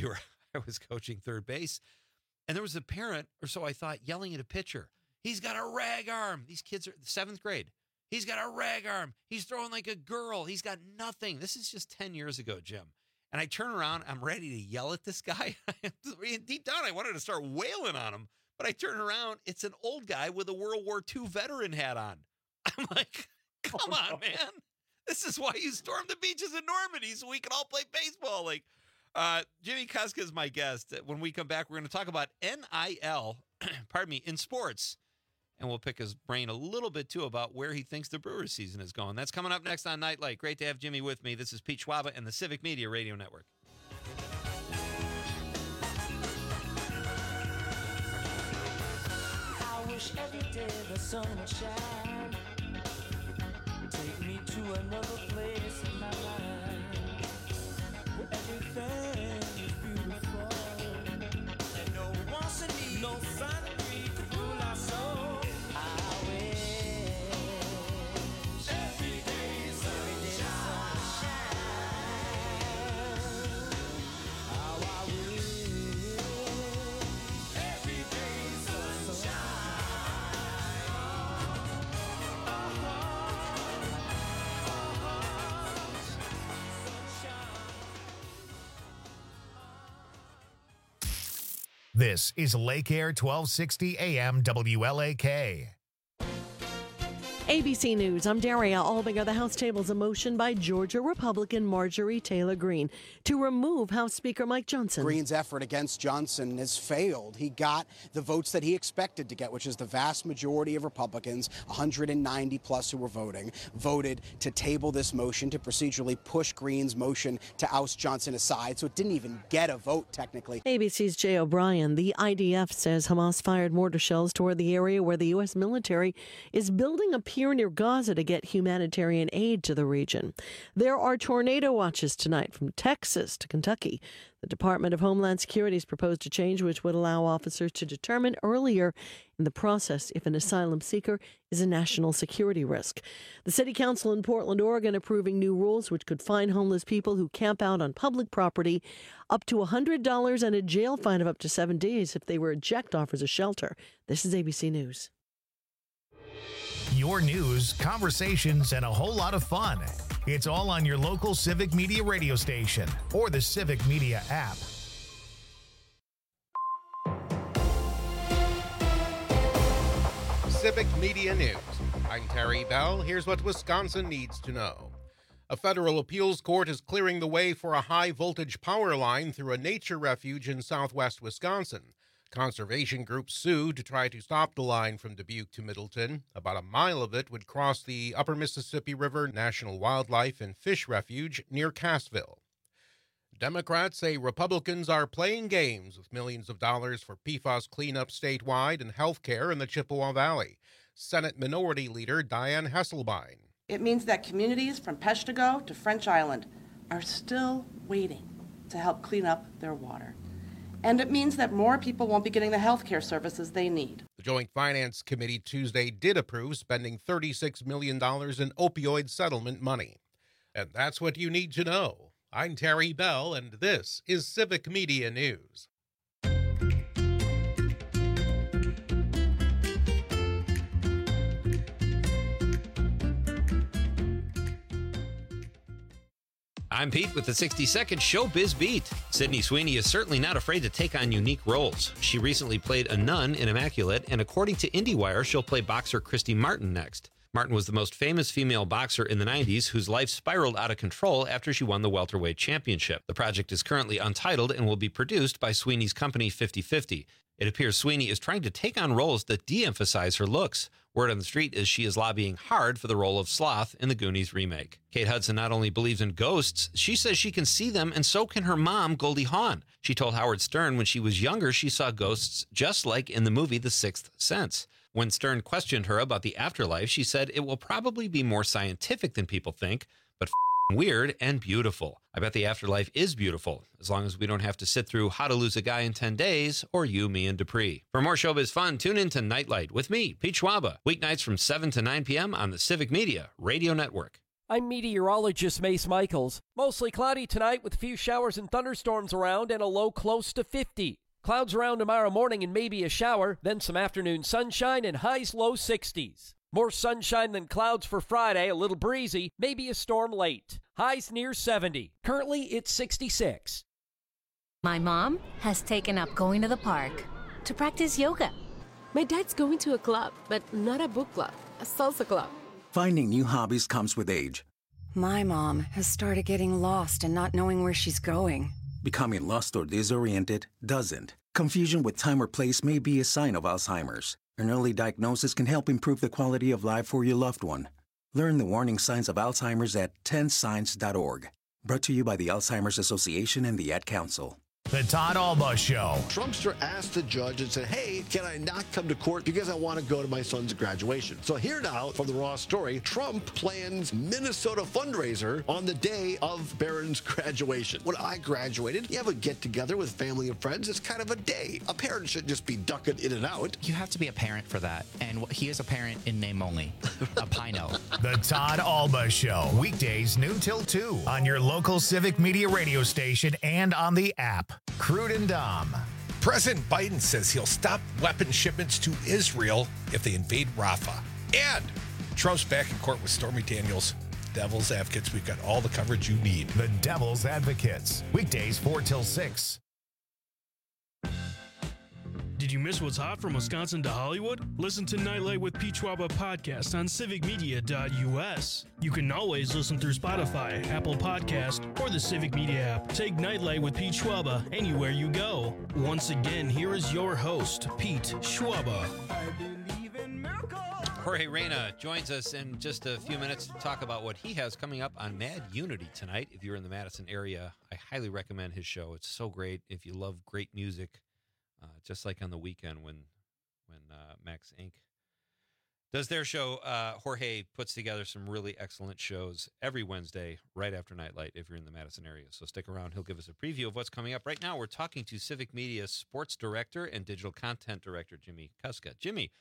I was coaching third base, and there was a parent, or so I thought, yelling at a pitcher. He's got a rag arm. These kids are 7th grade. He's got a rag arm. He's throwing like a girl. He's got nothing. This is just 10 years ago, Jim. And I turn around. I'm ready to yell at this guy. Deep down, I wanted to start wailing on him. But I turn around. It's an old guy with a World War II veteran hat on. I'm like, come on, man. This is why you stormed the beaches in Normandy so we can all play baseball. Jimmy Kuska is my guest. When we come back, we're going to talk about NIL, in sports. And we'll pick his brain a little bit, too, about where he thinks the Brewers season is going. That's coming up next on Nightlight. Great to have Jimmy with me. This is Pete Schwaba and the Civic Media Radio Network. I wish every day the sun would shine. Take me to another place in my life where everything is beautiful. And no wants to need no sun to rule our soul. This is Lake Air 1260 AM WLAK. ABC News, I'm Daria Albinger. The House tables a motion by Georgia Republican Marjorie Taylor Greene to remove House Speaker Mike Johnson. Greene's effort against Johnson has failed. He got the votes that he expected to get, which is the vast majority of Republicans, 190 plus who were voted to table this motion to procedurally push Greene's motion to oust Johnson aside. So it didn't even get a vote, technically. ABC's Jay O'Brien. The IDF says Hamas fired mortar shells toward the area where the U.S. military is building a pier near Gaza to get humanitarian aid to the region. There are tornado watches tonight from Texas to Kentucky. The Department of Homeland Security's proposed a change which would allow officers to determine earlier in the process if an asylum seeker is a national security risk. The City Council in Portland, Oregon, approving new rules which could fine homeless people who camp out on public property up to $100 and a jail fine of up to 7 days if they were ejected offers a shelter. This is ABC News. Your news, conversations, and a whole lot of fun. It's all on your local Civic Media radio station or the Civic Media app. Civic Media News. I'm Terry Bell. Here's what Wisconsin needs to know. A federal appeals court is clearing the way for a high-voltage power line through a nature refuge in southwest Wisconsin. Conservation groups sued to try to stop the line from Dubuque to Middleton. About a mile of it would cross the Upper Mississippi River National Wildlife and Fish Refuge near Cassville. Democrats say Republicans are playing games with millions of dollars for PFAS cleanup statewide and health care in the Chippewa Valley. Senate Minority Leader Diane Hesselbein. It means that communities from Peshtigo to French Island are still waiting to help clean up their water. And it means that more people won't be getting the health care services they need. The Joint Finance Committee Tuesday did approve spending $36 million in opioid settlement money. And that's what you need to know. I'm Terry Bell, and this is Civic Media News. I'm Pete with the 60-second Showbiz Beat. Sydney Sweeney is certainly not afraid to take on unique roles. She recently played a nun in Immaculate, and according to IndieWire, she'll play boxer Christy Martin next. Martin was the most famous female boxer in the 90s whose life spiraled out of control after she won the welterweight championship. The project is currently untitled and will be produced by Sweeney's company 50/50. It appears Sweeney is trying to take on roles that de-emphasize her looks. Word on the street is she is lobbying hard for the role of Sloth in the Goonies remake. Kate Hudson not only believes in ghosts, she says she can see them, and so can her mom, Goldie Hawn. She told Howard Stern when she was younger she saw ghosts just like in the movie The Sixth Sense. When Stern questioned her about the afterlife, she said it will probably be more scientific than people think, but weird and beautiful. I bet the afterlife is beautiful, as long as we don't have to sit through How to Lose a Guy in 10 Days or You, Me, and Dupree. For more showbiz fun, tune in to Nightlight with me, Pete Schwaba, weeknights from 7 to 9 p.m. on the Civic Media Radio Network. I'm meteorologist Mace Michaels. Mostly cloudy tonight with a few showers and thunderstorms around and a low close to 50. Clouds around tomorrow morning and maybe a shower, then some afternoon sunshine and highs low 60s. More sunshine than clouds for Friday, a little breezy, maybe a storm late. Highs near 70. Currently, it's 66. My mom has taken up going to the park to practice yoga. My dad's going to a club, but not a book club, a salsa club. Finding new hobbies comes with age. My mom has started getting lost and not knowing where she's going. Becoming lost or disoriented doesn't. Confusion with time or place may be a sign of Alzheimer's. An early diagnosis can help improve the quality of life for your loved one. Learn the warning signs of Alzheimer's at 10signs.org. Brought to you by the Alzheimer's Association and the Ad Council. The Todd Alba Show. Trumpster asked the judge and said, hey, can I not come to court because I want to go to my son's graduation? So here now from the Raw story, Trump plans Minnesota fundraiser on the day of Barron's graduation. When I graduated, you have a get-together with family and friends. It's kind of a day. A parent shouldn't just be ducking in and out. You have to be a parent for that. And he is a parent in name only. A Pino. The Todd Alba Show. Weekdays noon till 2 on your local Civic Media radio station and on the app. Crude and Dom. President Biden says he'll stop weapon shipments to Israel if they invade Rafah. And Trump's back in court with Stormy Daniels. Devil's Advocates. We've got all the coverage you need. The Devil's Advocates. Weekdays 4 till 6. Did you miss what's hot from Wisconsin to Hollywood? Listen to Nightlight with Pete Schwaba podcast on civicmedia.us. You can always listen through Spotify, Apple Podcast, or the Civic Media app. Take Nightlight with Pete Schwaba anywhere you go. Once again, here is your host, Pete Schwaba. Jorge Reyna joins us in just a few minutes to talk about what he has coming up on Mad Unity tonight. If you're in the Madison area, I highly recommend his show. It's so great. If you love great music, just like on the weekend when Max Inc. does their show, Jorge puts together some really excellent shows every Wednesday right after Nightlight if you're in the Madison area. So stick around. He'll give us a preview of what's coming up. Right now, we're talking to Civic Media Sports Director and Digital Content Director Jimmy Kuska. Jimmy,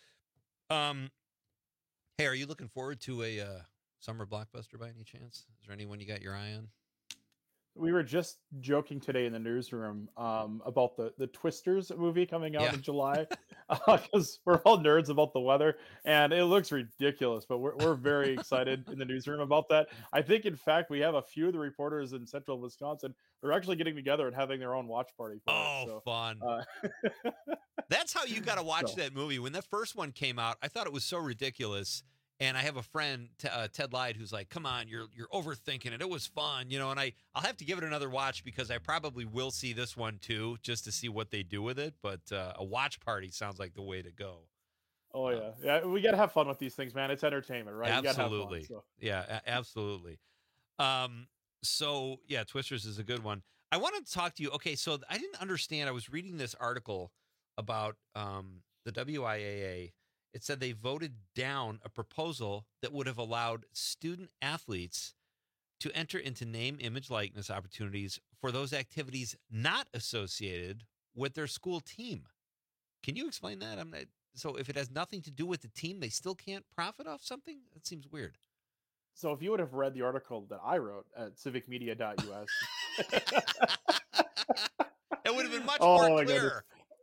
hey, are you looking forward to a summer blockbuster by any chance? Is there anyone you got your eye on? We were just joking today in the newsroom about the Twisters movie coming out in July, because we're all nerds about the weather, and it looks ridiculous, but we're very excited in the newsroom about that. I think, in fact, we have a few of the reporters in central Wisconsin who are actually getting together and having their own watch party. Fun. That's how you got to watch that movie. When that first one came out, I thought it was so ridiculous. And I have a friend, Ted Lyde, who's like, come on, you're overthinking it. It was fun, and I'll have to give it another watch because I probably will see this one too, just to see what they do with it. But a watch party sounds like the way to go. Oh, yeah. We got to have fun with these things, man. It's entertainment, right? Absolutely. You gotta have fun, so. Yeah, absolutely. So, yeah, Twisters is a good one. I wanted to talk to you. Okay, so I didn't understand. I was reading this article about the WIAA. It said they voted down a proposal that would have allowed student athletes to enter into name, image, likeness opportunities for those activities not associated with their school team. Can you explain that? So if it has nothing to do with the team, they still can't profit off something? That seems weird. So if you would have read the article that I wrote at civicmedia.us, it would have been much more clear.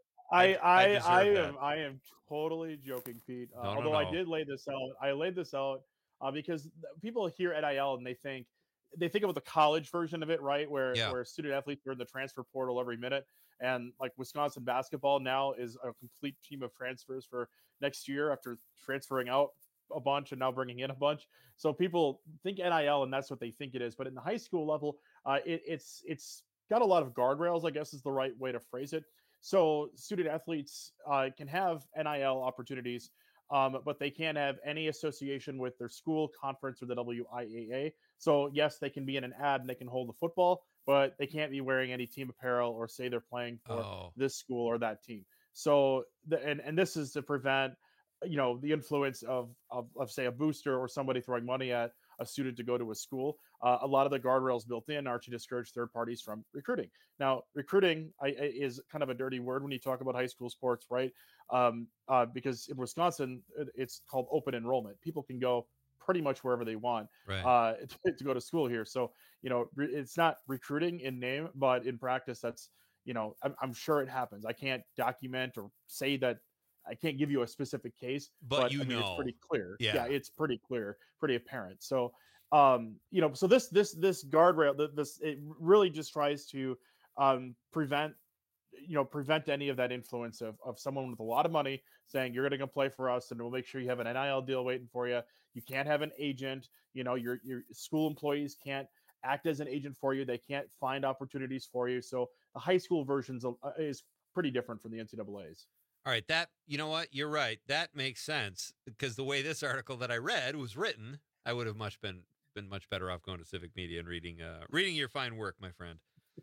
I am totally joking, Pete. Although no. I did lay this out. I laid this out because people hear NIL and they think about the college version of it, right? Where student athletes are in the transfer portal every minute, and like Wisconsin basketball now is a complete team of transfers for next year after transferring out a bunch and now bringing in a bunch. So people think NIL and that's what they think it is. But in the high school level, it's got a lot of guardrails, I guess is the right way to phrase it. So student athletes can have NIL opportunities, but they can't have any association with their school, conference, or the WIAA. So yes, they can be in an ad and they can hold the football, but they can't be wearing any team apparel or say they're playing for this school or that team. So and this is to prevent, the influence of say a booster or somebody throwing money at a student to go to a school. A lot of the guardrails built in are to discourage third parties from recruiting. Now, recruiting is kind of a dirty word when you talk about high school sports, right? Because in Wisconsin, it's called open enrollment. People can go pretty much wherever they want to go to school here. So, it's not recruiting in name, but in practice, that's, I'm sure it happens. I can't document or say that. I can't give you a specific case, but it's pretty clear. Yeah, it's pretty clear, pretty apparent. So, so this guardrail, it really just tries to prevent any of that influence of someone with a lot of money saying you're going to play for us and we'll make sure you have an NIL deal waiting for you. You can't have an agent. Your school employees can't act as an agent for you. They can't find opportunities for you. So the high school versions is pretty different from the NCAA's. All right, that, you know what? You're right. That makes sense because the way this article that I read was written, I would have been much better off going to Civic Media and reading your fine work, my friend.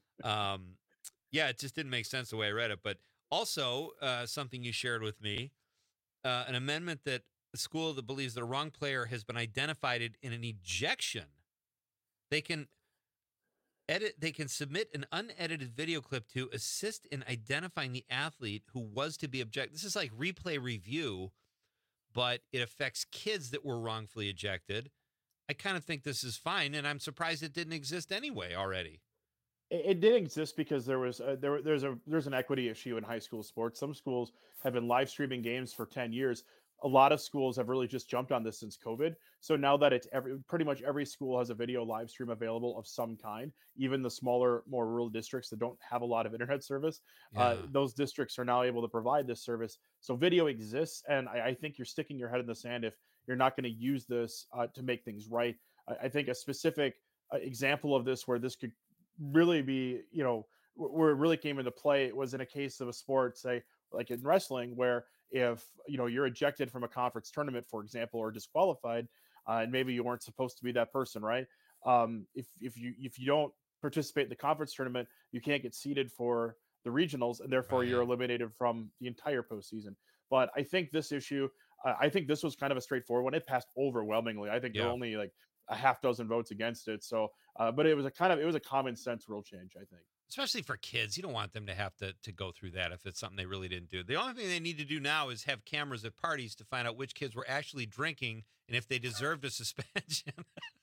It just didn't make sense the way I read it. But also something you shared with me, an amendment that a school that believes that a wrong player has been identified in an ejection, they can submit an unedited video clip to assist in identifying the athlete who was to be ejected. This is like replay review, but it affects kids that were wrongfully ejected. I kind of think this is fine, and I'm surprised it didn't exist anyway already. It didn't exist because there's an equity issue in high school sports. Some schools have been live streaming games for 10 years. a lot of schools have really just jumped on this since COVID. So now that it's pretty much every school has a video live stream available of some kind, even the smaller, more rural districts that don't have a lot of internet service, those districts are now able to provide this service. So video exists, and I think you're sticking your head in the sand if you're not going to use this to make things right. I think a specific example of this where this could really be, where it really came into play was in a case of a sport, say like in wrestling, where if you're ejected from a conference tournament, for example, or disqualified, and maybe you weren't supposed to be that person, right? If you don't participate in the conference tournament, you can't get seeded for the regionals, and therefore you're eliminated from the entire postseason. But I think this issue, I think this was kind of a straightforward one. It passed overwhelmingly. I think there were only like a half dozen votes against it. So, but it was a common sense rule change, I think. Especially for kids, you don't want them to have to go through that if it's something they really didn't do. The only thing they need to do now is have cameras at parties to find out which kids were actually drinking and if they deserved a suspension.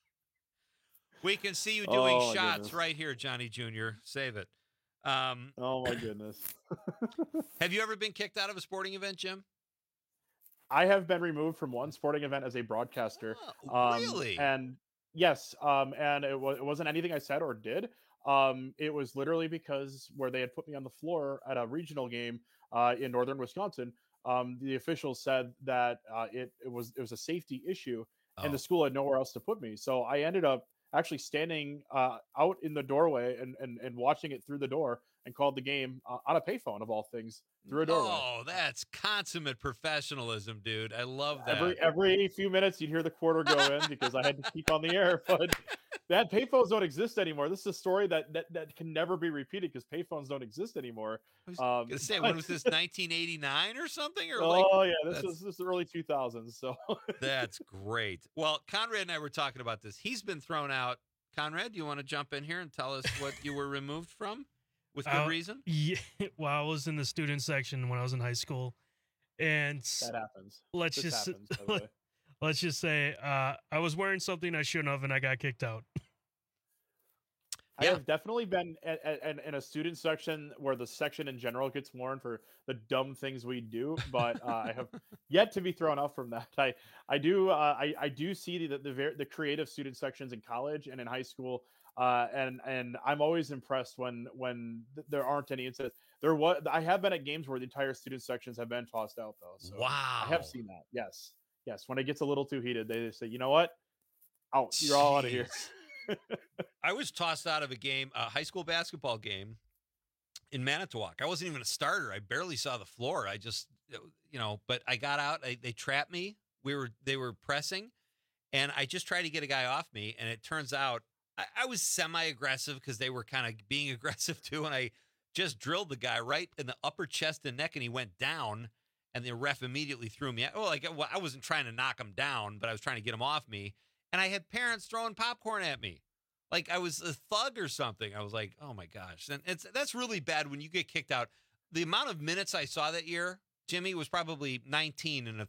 We can see you doing shots right here, Johnny Jr. Save it. Oh my goodness. Have you ever been kicked out of a sporting event, Jim? I have been removed from one sporting event as a broadcaster. Really? And yes, and it wasn't anything I said or did. It was literally because where they had put me on the floor at a regional game in northern Wisconsin, the officials said that it was a safety issue, and the school had nowhere else to put me. So I ended up actually standing out in the doorway and watching it through the door, and called the game on a payphone of all things through a doorway. Oh, that's consummate professionalism, dude. I love that. Every few minutes you'd hear the quarter go in because I had to keep on the air, but that payphones don't exist anymore. This is a story that can never be repeated because payphones don't exist anymore. I was gonna say, when was this, 1989 or something? Or this is the early 2000s. So that's great. Well, Conrad and I were talking about this. He's been thrown out. Conrad, do you want to jump in here and tell us what you were removed from? With good reason? Yeah. Well, I was in the student section when I was in high school, and that happens. Let's just say I was wearing something I shouldn't have, and I got kicked out. I have definitely been in a student section where the section in general gets worn for the dumb things we do, but I have yet to be thrown out from that. I do see the creative student sections in college and in high school. And I'm always impressed when there aren't any incidents. I have been at games where the entire student sections have been tossed out, though. So wow, I have seen that. Yes. When it gets a little too heated, they say, you know what, out. You're all out of here. I was tossed out of a high school basketball game in Manitowoc. I wasn't even a starter. I barely saw the floor. I just, but I got out. They trapped me. They were pressing, and I just tried to get a guy off me, and it turns out I was semi-aggressive because they were kind of being aggressive too, and I just drilled the guy right in the upper chest and neck, and he went down, and the ref immediately threw me out. Well, I wasn't trying to knock him down, but I was trying to get him off me, and I had parents throwing popcorn at me like I was a thug or something. I was like, oh my gosh. And that's really bad when you get kicked out. The amount of minutes I saw that year, Jimmy, was probably 19 in a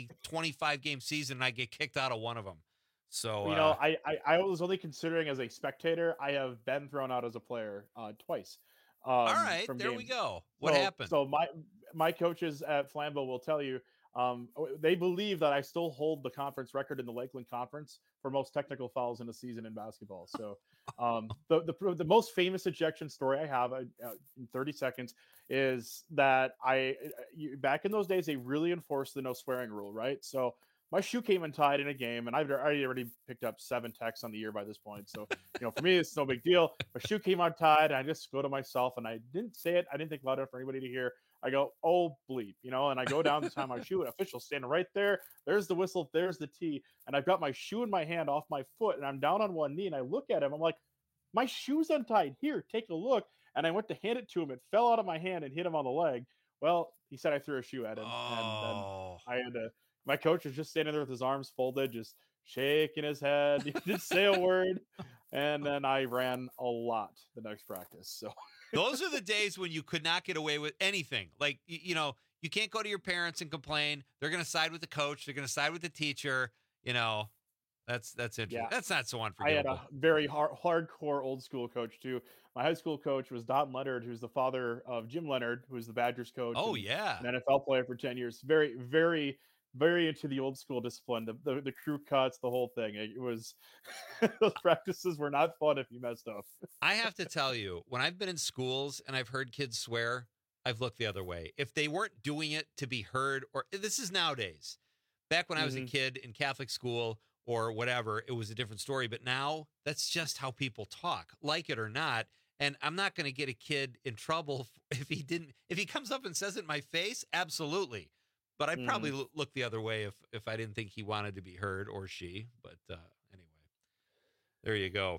25 game season, and I get kicked out of one of them. So I was only considering as a spectator. I have been thrown out as a player twice. All right, there we go. What happened? So my coaches at Flambeau will tell you they believe that I still hold the conference record in the Lakeland Conference for most technical fouls in a season in basketball. So the most famous ejection story I have in 30 seconds is that back in those days they really enforced the no swearing rule, right? So my shoe came untied in a game, and I already picked up 7 techs on the year by this point. So, for me, it's no big deal. My shoe came untied, and I just go to myself, and I didn't say it. I didn't think loud enough for anybody to hear. I go, oh, bleep, and I go down to tie my shoe, and official standing right there. There's the whistle. There's the tee. And I've got my shoe in my hand off my foot, and I'm down on one knee, and I look at him. I'm like, my shoe's untied. Here, take a look. And I went to hand it to him. It fell out of my hand and hit him on the leg. Well, he said I threw a shoe at him, and then I had to. My coach was just standing there with his arms folded, just shaking his head. He didn't say a word. And then I ran a lot the next practice. So those are the days when you could not get away with anything. Like, you can't go to your parents and complain. They're going to side with the coach. They're going to side with the teacher. That's interesting. Yeah. That's not so unforgivable. I had a very hardcore old school coach too. My high school coach was Don Leonard, who's the father of Jim Leonard, who's the Badgers coach. Oh, yeah. An NFL player for 10 years. Very, very very into the old school discipline, the crew cuts, the whole thing. It was those practices were not fun if you messed up. I have to tell you, when I've been in schools and I've heard kids swear, I've looked the other way. If they weren't doing it to be heard, or this is nowadays. Back when I was a kid in Catholic school or whatever, it was a different story. But now that's just how people talk, like it or not. And I'm not going to get a kid in trouble if he comes up and says it in my face. Absolutely. But I'd probably look the other way if I didn't think he wanted to be heard, or she. But anyway, there you go.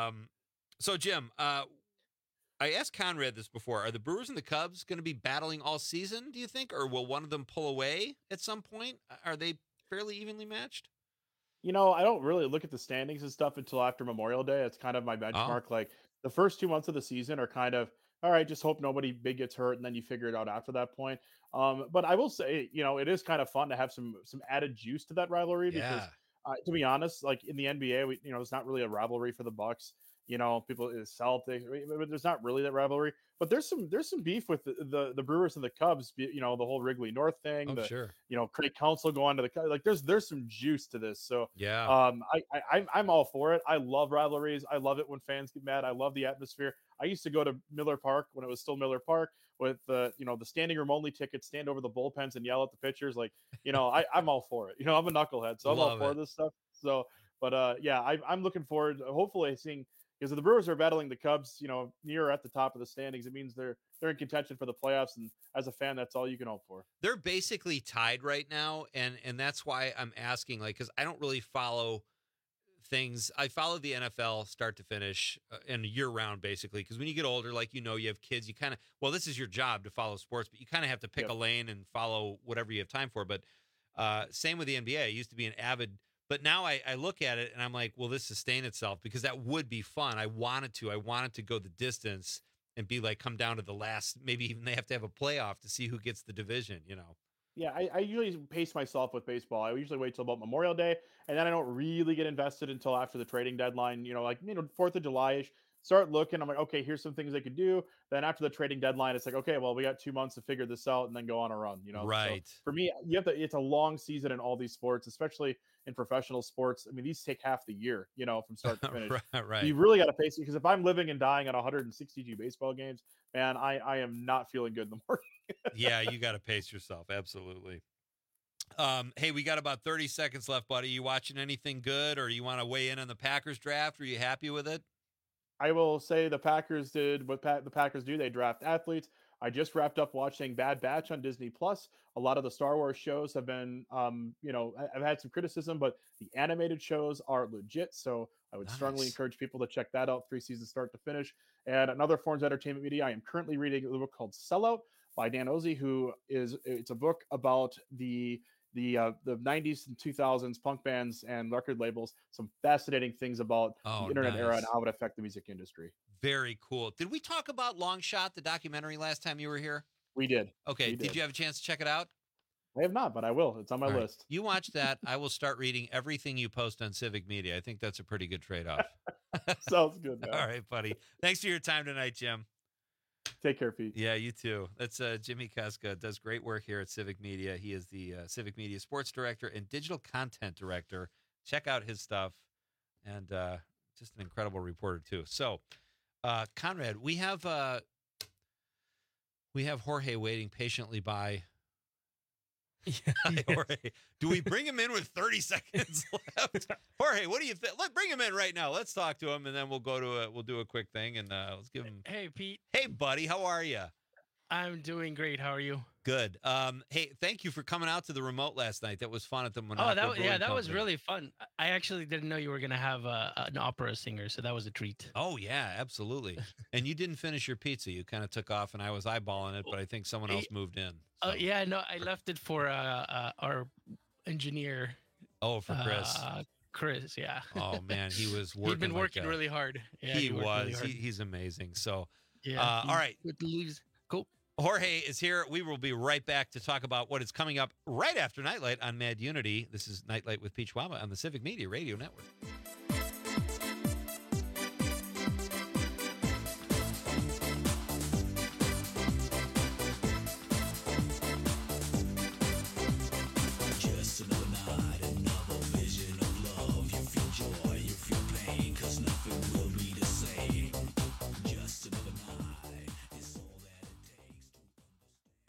So Jim, I asked Conrad this before. Are the Brewers and the Cubs going to be battling all season, do you think? Or will one of them pull away at some point? Are they fairly evenly matched? You know, I don't really look at the standings and stuff until after Memorial Day. It's kind of my benchmark. Like the first 2 months of the season are kind of, all right, just hope nobody big gets hurt, and then you figure it out after that point. But I will say, you know, it is kind of fun to have some added juice to that rivalry because, to be honest, like in the NBA, it's not really a rivalry for the Bucks. You know, people Celtics, but there's not really that rivalry. But there's some beef with the Brewers and the Cubs. You know, the whole Wrigley North thing. Sure. You know, Craig Counsell going to the like. There's some juice to this. So yeah, I'm all for it. I love rivalries. I love it when fans get mad. I love the atmosphere. I used to go to Miller Park when it was still Miller Park with the standing room only tickets, stand over the bullpens and yell at the pitchers. Like, I'm all for it. I'm a knucklehead, so I'm all for this stuff. So, but I'm looking forward to hopefully seeing. Because if the Brewers are battling the Cubs, near or at the top of the standings, it means they're in contention for the playoffs. And as a fan, that's all you can hope for. They're basically tied right now, and that's why I'm asking, like, because I don't really follow things. I follow the NFL start to finish and year round, basically. Because when you get older, like you have kids, you kind of this is your job to follow sports, but you kind of have to pick a lane and follow whatever you have time for. But same with the NBA. I used to be an avid. But now I look at it and I'm like, will this sustain itself? Because that would be fun. I wanted to go the distance and be like, come down to the last, maybe even they have to have a playoff to see who gets the division, Yeah, I usually pace myself with baseball. I usually wait till about Memorial Day, and then I don't really get invested until after the trading deadline, 4th of July-ish. Start looking. I'm like, okay, here's some things they could do. Then after the trading deadline, it's like, okay, well, we got 2 months to figure this out and then go on a run, Right. So for me, it's a long season in all these sports, especially in professional sports. I mean, these take half the year, from start to finish. Right. You really got to pace it, because if I'm living and dying on 162 baseball games, man, I am not feeling good in the morning. Yeah, you got to pace yourself. Absolutely. Hey, we got about 30 seconds left, buddy. You watching anything good, or you want to weigh in on the Packers draft? Are you happy with it? I will say the Packers did what the Packers do. They draft athletes. I just wrapped up watching Bad Batch on Disney Plus. A lot of the Star Wars shows have been, I've had some criticism, but the animated shows are legit. So I would strongly encourage people to check that out. 3 seasons start to finish. And another Forms Entertainment Media, I am currently reading a book called Sellout by Dan Ozzi, it's a book about the 90s and 2000s punk bands and record labels, some fascinating things about the internet era and how it would affect the music industry. Very cool. Did we talk about Long Shot, the documentary, last time you were here? We did. Okay. We did. Did you have a chance to check it out? I have not, but I will. It's on my list. You watch that. I will start reading everything you post on Civic Media. I think that's a pretty good trade-off. Sounds good, man. All right, buddy. Thanks for your time tonight, Jim. Take care, Pete. Yeah, you too. That's Jimmy Kuska, does great work here at Civic Media. He is the Civic Media Sports Director and Digital Content Director. Check out his stuff, and just an incredible reporter too. So, Conrad, we have Jorge waiting patiently by. Yeah, Jorge. Do we bring him in with 30 seconds left? Jorge, what do you think? Let's bring him in right now. Let's talk to him, and then we'll do a quick thing, and let's give him. Hey, Pete. Hey, buddy. How are you? I'm doing great. How are you? Good. Hey, thank you for coming out to the remote last night. That was fun at the Monaco. That was really fun. I actually didn't know you were gonna have an opera singer, so that was a treat. Oh yeah, absolutely. And you didn't finish your pizza. You kind of took off, and I was eyeballing it, but I think someone else moved in. Oh yeah, no, I left it for our engineer. Oh, for Chris. Chris, yeah. Oh man, he was working. He'd been working really hard. Yeah, he was. Really hard. He's amazing. So yeah. All right. With the leaves. Cool. Jorge is here. We will be right back to talk about what is coming up right after Nightlight on Mad Unity. This is Nightlight with Pete Schwaba on the Civic Media Radio Network. Just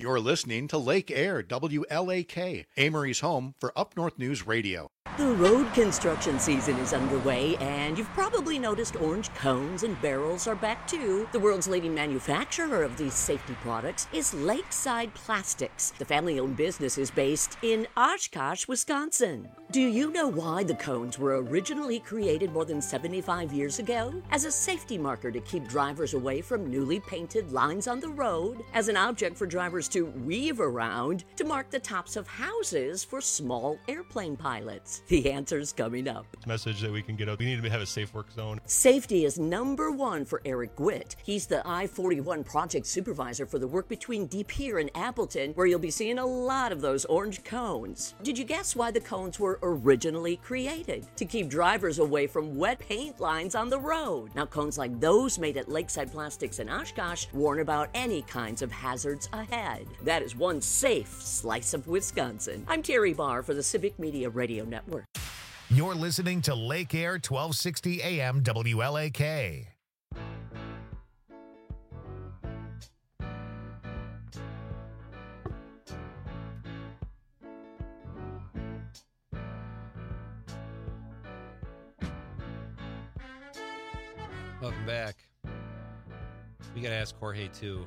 You're listening to Lake Air, WLAK, Amory's home for Up North News Radio. The road construction season is underway, and you've probably noticed orange cones and barrels are back too. The world's leading manufacturer of these safety products is Lakeside Plastics. The family-owned business is based in Oshkosh, Wisconsin. Do you know why the cones were originally created more than 75 years ago? As a safety marker to keep drivers away from newly painted lines on the road, as an object for drivers to weave around, to mark the tops of houses for small airplane pilots. The answer's coming up. Message that we can get out. We need to have a safe work zone. Safety is number one for Eric Gwitt. He's the I-41 project supervisor for the work between De Pere and Appleton, where you'll be seeing a lot of those orange cones. Did you guess why the cones were originally created? To keep drivers away from wet paint lines on the road. Now, cones like those made at Lakeside Plastics in Oshkosh warn about any kinds of hazards ahead. That is one safe slice of Wisconsin. I'm Terry Barr for the Civic Media Radio Network. You're listening to Lake Air 1260 AM WLAK. Welcome back. We got to ask Jorge, too.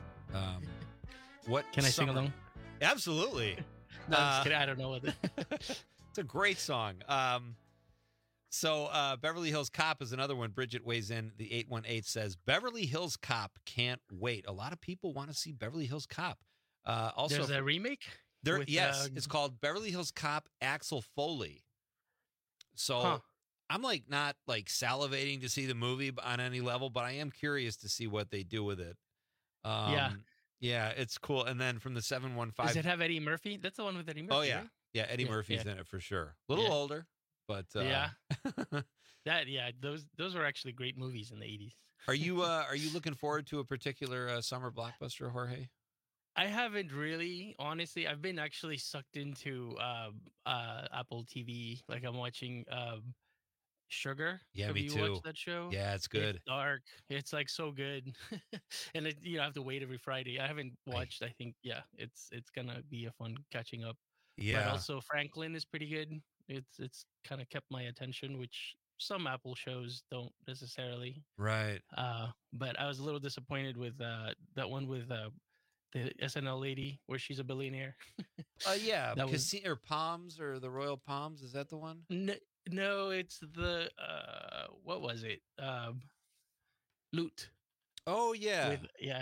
What Can I sing along? Absolutely. No, I'm just kidding. I don't know what It's a great song. So Beverly Hills Cop is another one. Bridget weighs in. The 818 says, Beverly Hills Cop can't wait. A lot of people want to see Beverly Hills Cop. Also, there's a remake? Yes, it's called Beverly Hills Cop Axel Foley. So I'm not salivating to see the movie on any level, but I am curious to see what they do with it. Yeah, it's cool. And then from the 715. Does it have Eddie Murphy? That's the one with Eddie Murphy. Oh, yeah. Right? Yeah, Eddie Murphy's in it for sure. A little older, but those were actually great movies in the 80s. Are you looking forward to a particular summer blockbuster, Jorge? I haven't really, honestly. I've been actually sucked into Apple TV. Like I'm watching Sugar. Yeah, Have me you too. watched that show? Yeah, it's good. It's dark. It's like so good, and I have to wait every Friday. I haven't watched. I think it's gonna be a fun catching up. Yeah. But also Franklin is pretty good. It's kind of kept my attention, which some Apple shows don't necessarily. Right. But I was a little disappointed with that one with the SNL lady where she's a billionaire. Yeah. That was- Casino or Palms or the Royal Palms. Is that the one? No, it's the what was it? Loot. Oh yeah.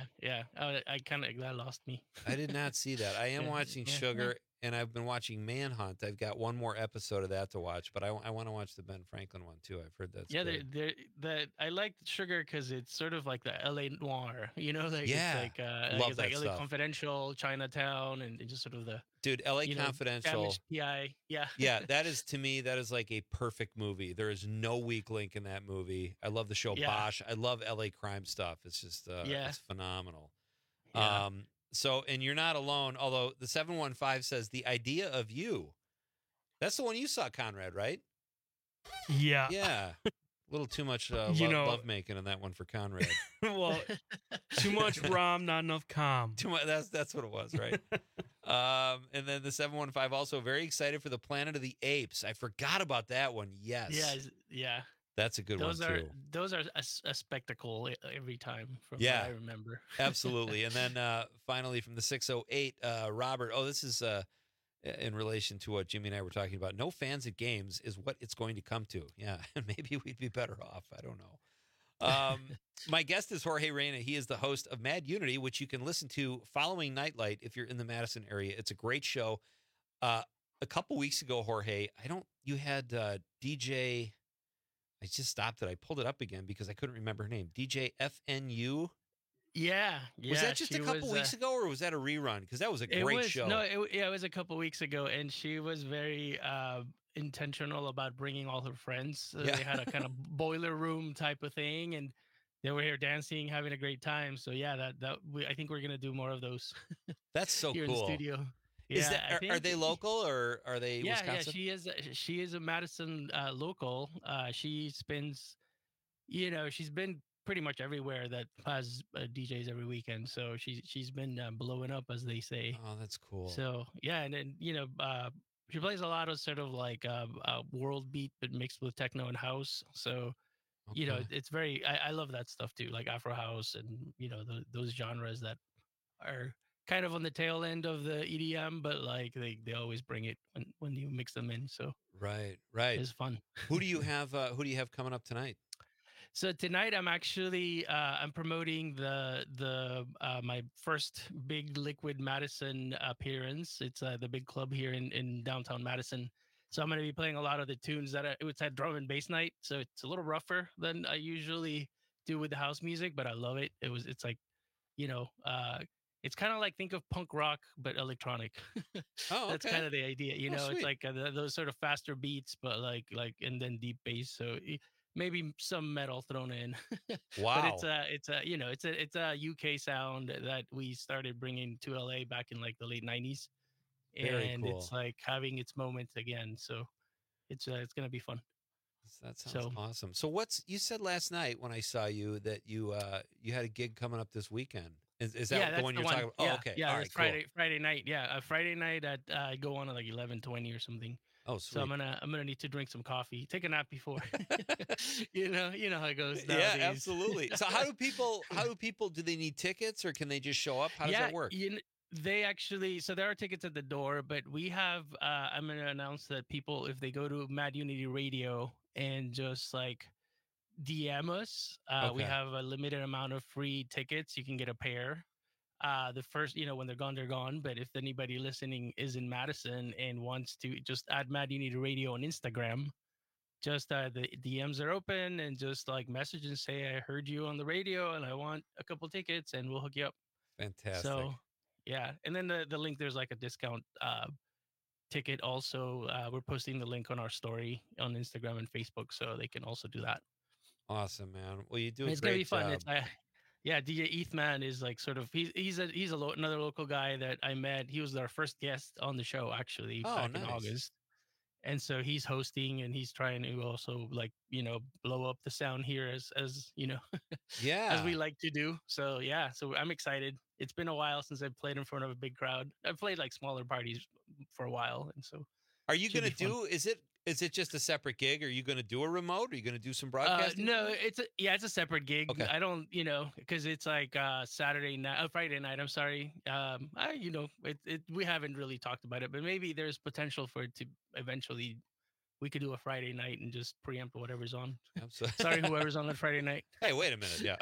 That lost me. I did not see that. I am watching Yeah. Sugar, and I've been watching Manhunt. I've got one more episode of that to watch, but I want to watch the Ben Franklin one too. I've heard that's good. I like Sugar because it's sort of like the LA noir, like Yeah. it's Love that like LA stuff. Confidential, Chinatown, and just sort of the Dude, LA Confidential. damaged PI, yeah. Yeah, that is to me, that is like a perfect movie. There is no weak link in that movie. I love the show Yeah. Bosch. I love LA crime stuff. It's just it's phenomenal. Yeah. So, and you're not alone, although the 715 says The Idea of You. That's the one you saw, Conrad, right? Yeah. Yeah. A little too much love making in that one for Conrad. Well, too much ROM, not enough calm. Too much. That's what it was, right? And then the 715 also very excited for the Planet of the Apes. I forgot about that one. Yes. Yeah. That's a good one too. Those are a spectacle every time from Yeah. what I remember. Absolutely. And then finally from the 608, Robert, this is in relation to what Jimmy and I were talking about. No fans at games is what it's going to come to. Yeah. Maybe we'd be better off. I don't know. My guest is Jorge Reyna. He is the host of Mad Unity, which you can listen to following Nightlight if you're in the Madison area. It's a great show. A couple weeks ago, Jorge, you had DJ, I just stopped it. I pulled it up again because I couldn't remember her name. DJ FNU. Yeah. Was that just a couple weeks ago, or was that a rerun? Because that was a great show. No, it was a couple weeks ago, and she was very intentional about bringing all her friends. So They had a kind of boiler room type of thing, and they were here dancing, having a great time. So yeah, I think we're gonna do more of those. That's so here cool. in the studio. Are they local or are they Wisconsin? Yeah, she is a Madison local. She spends, she's been pretty much everywhere that has DJs every weekend. So she's been blowing up, as they say. Oh, that's cool. So yeah, and then she plays a lot of sort of like world beat, but mixed with techno and house. So it's very. I love that stuff too, like Afro house and those genres that are kind of on the tail end of the EDM, but like they always bring it when you mix them in. So right, it's fun. Who do you have coming up tonight? So tonight I'm actually I'm promoting the my first big Liquid Madison appearance. It's the big club here in downtown Madison. So I'm going to be playing a lot of the tunes that it's at drum and bass night. So it's a little rougher than I usually do with the house music, but I love it. It's like, it's kind of like, think of punk rock, but electronic. Oh, That's kind of the idea. It's like those sort of faster beats, but like, and then deep bass. So maybe some metal thrown in. Wow. But it's a UK sound that we started bringing to LA back in like the late 90s. Very And cool. it's like having its moment again. So it's going to be fun. That sounds awesome. So you said last night when I saw you that you had a gig coming up this weekend. Is that the one you're talking about? Yeah, Oh, okay. Yeah, All right, it's Friday night. Yeah, Friday night at I go on at like 11:20 or something. Oh, sweet. So I'm gonna need to drink some coffee, take a nap before. you know how it goes nowadays. Yeah, absolutely. So how do people do they need tickets or can they just show up? How does that work? They actually, so there are tickets at the door, but we have, I'm going to announce that people, if they go to Mad Unity Radio and just like DM us, we have a limited amount of free tickets. You can get a pair. The first, when they're gone, they're gone. But if anybody listening is in Madison and wants to just add Mad Unity Radio on Instagram, just the DMs are open and just like message and say, I heard you on the radio and I want a couple tickets and we'll hook you up. Fantastic. So, yeah, and then the link, there's like a discount ticket also. We're posting the link on our story on Instagram and Facebook, so they can also do that. Awesome, man. Well, you do a it's great gonna be fun. job. DJ Ethman is like sort of he's another local guy that I met. He was our first guest on the show actually back in August. And so he's hosting and he's trying to also like, blow up the sound here as as we like to do. So yeah, so I'm excited. It's been a while since I've played in front of a big crowd. I've played like smaller parties for a while. And so are you going to do, is it just a separate gig? Are you going to do a remote? Are you going to do some broadcasting? No, it's a separate gig. Okay. I don't, because it's like Friday night. I'm sorry. We haven't really talked about it, but maybe there's potential for it to eventually. We could do a Friday night and just preempt whatever's on. Sorry, whoever's on that Friday night. Hey, wait a minute. Yeah.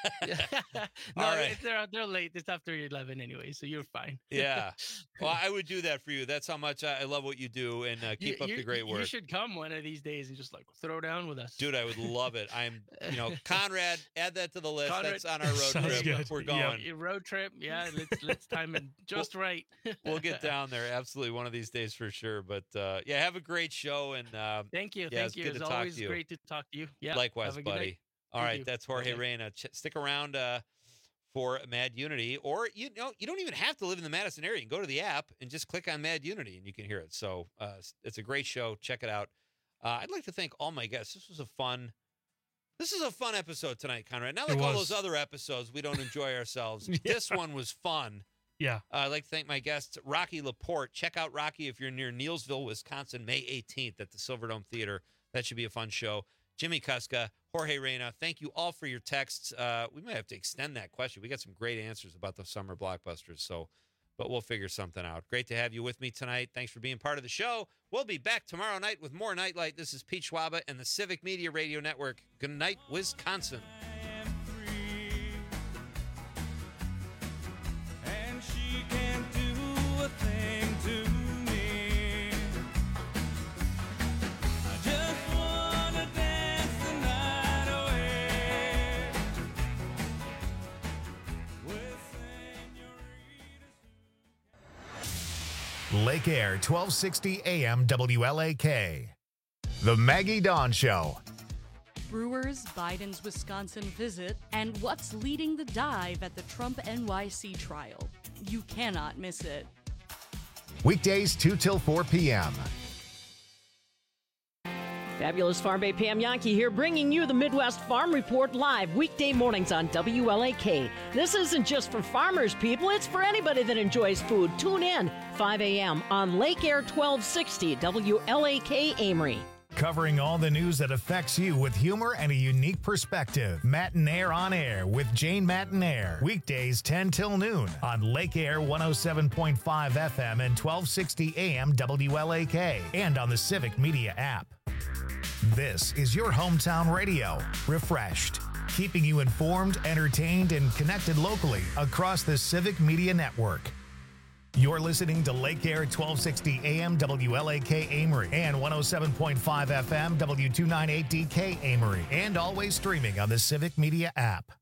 No, All right. they're late. It's after 11 anyway, so you're fine. Yeah. Well, I would do that for you. That's how much I love what you do, and keep up the great work. You should come one of these days and just like throw down with us. Dude, I would love it. I'm, Conrad, add that to the list. Conrad, that's on our road trip. good. We're going. Yeah, road trip. Yeah, let's time it just right. We'll get down there. Absolutely. One of these days for sure. But have a great show. And thank you. Yeah, Thank you. It's always great to talk to you. Yeah. Likewise, Have a good buddy. night. All Thank right. you. That's Jorge Okay. Reyna. Stick around for Mad Unity, or you don't even have to live in the Madison area. You can go to the app and just click on Mad Unity and you can hear it. So it's a great show. Check it out. I'd like to thank all my guests. This was a fun episode tonight, Conrad. Not like all those other episodes we don't enjoy ourselves. This one was fun. Yeah. I'd like to thank my guests, Rocky Laporte. Check out Rocky if you're near Neillsville, Wisconsin, May 18th at the Silverdome Theater. That should be a fun show. Jimmy Kuska, Jorge Reyna, thank you all for your texts. We might have to extend that question. We got some great answers about the summer blockbusters, but we'll figure something out. Great to have you with me tonight. Thanks for being part of the show. We'll be back tomorrow night with more Nightlight. This is Pete Schwaba and the Civic Media Radio Network. Good night, Wisconsin. And she can't do a thing to me. I just wanna dance the night away with Lake Air, 1260 AM WLAK. The Maggie Dawn Show. Brewers, Biden's Wisconsin visit, and what's leading the dive at the Trump NYC trial. You cannot miss it. Weekdays 2 till 4 p.m. Fabulous Farm Bay Pam Yankee here, bringing you the Midwest Farm Report live weekday mornings on WLAK. This isn't just for farmers, people. It's for anybody that enjoys food. Tune in 5 a.m. on Lake Air 1260 WLAK Amory. Covering all the news that affects you with humor and a unique perspective. Matinaire on Air with Jane Matinaire. Weekdays 10 till noon on Lake Air 107.5 FM and 1260 AM WLAK and on the Civic Media app. This is your hometown radio, refreshed, keeping you informed, entertained, and connected locally across the Civic Media Network. You're listening to Lake Air 1260 AM WLAK Amory and 107.5 FM W298DK Amory, and always streaming on the Civic Media app.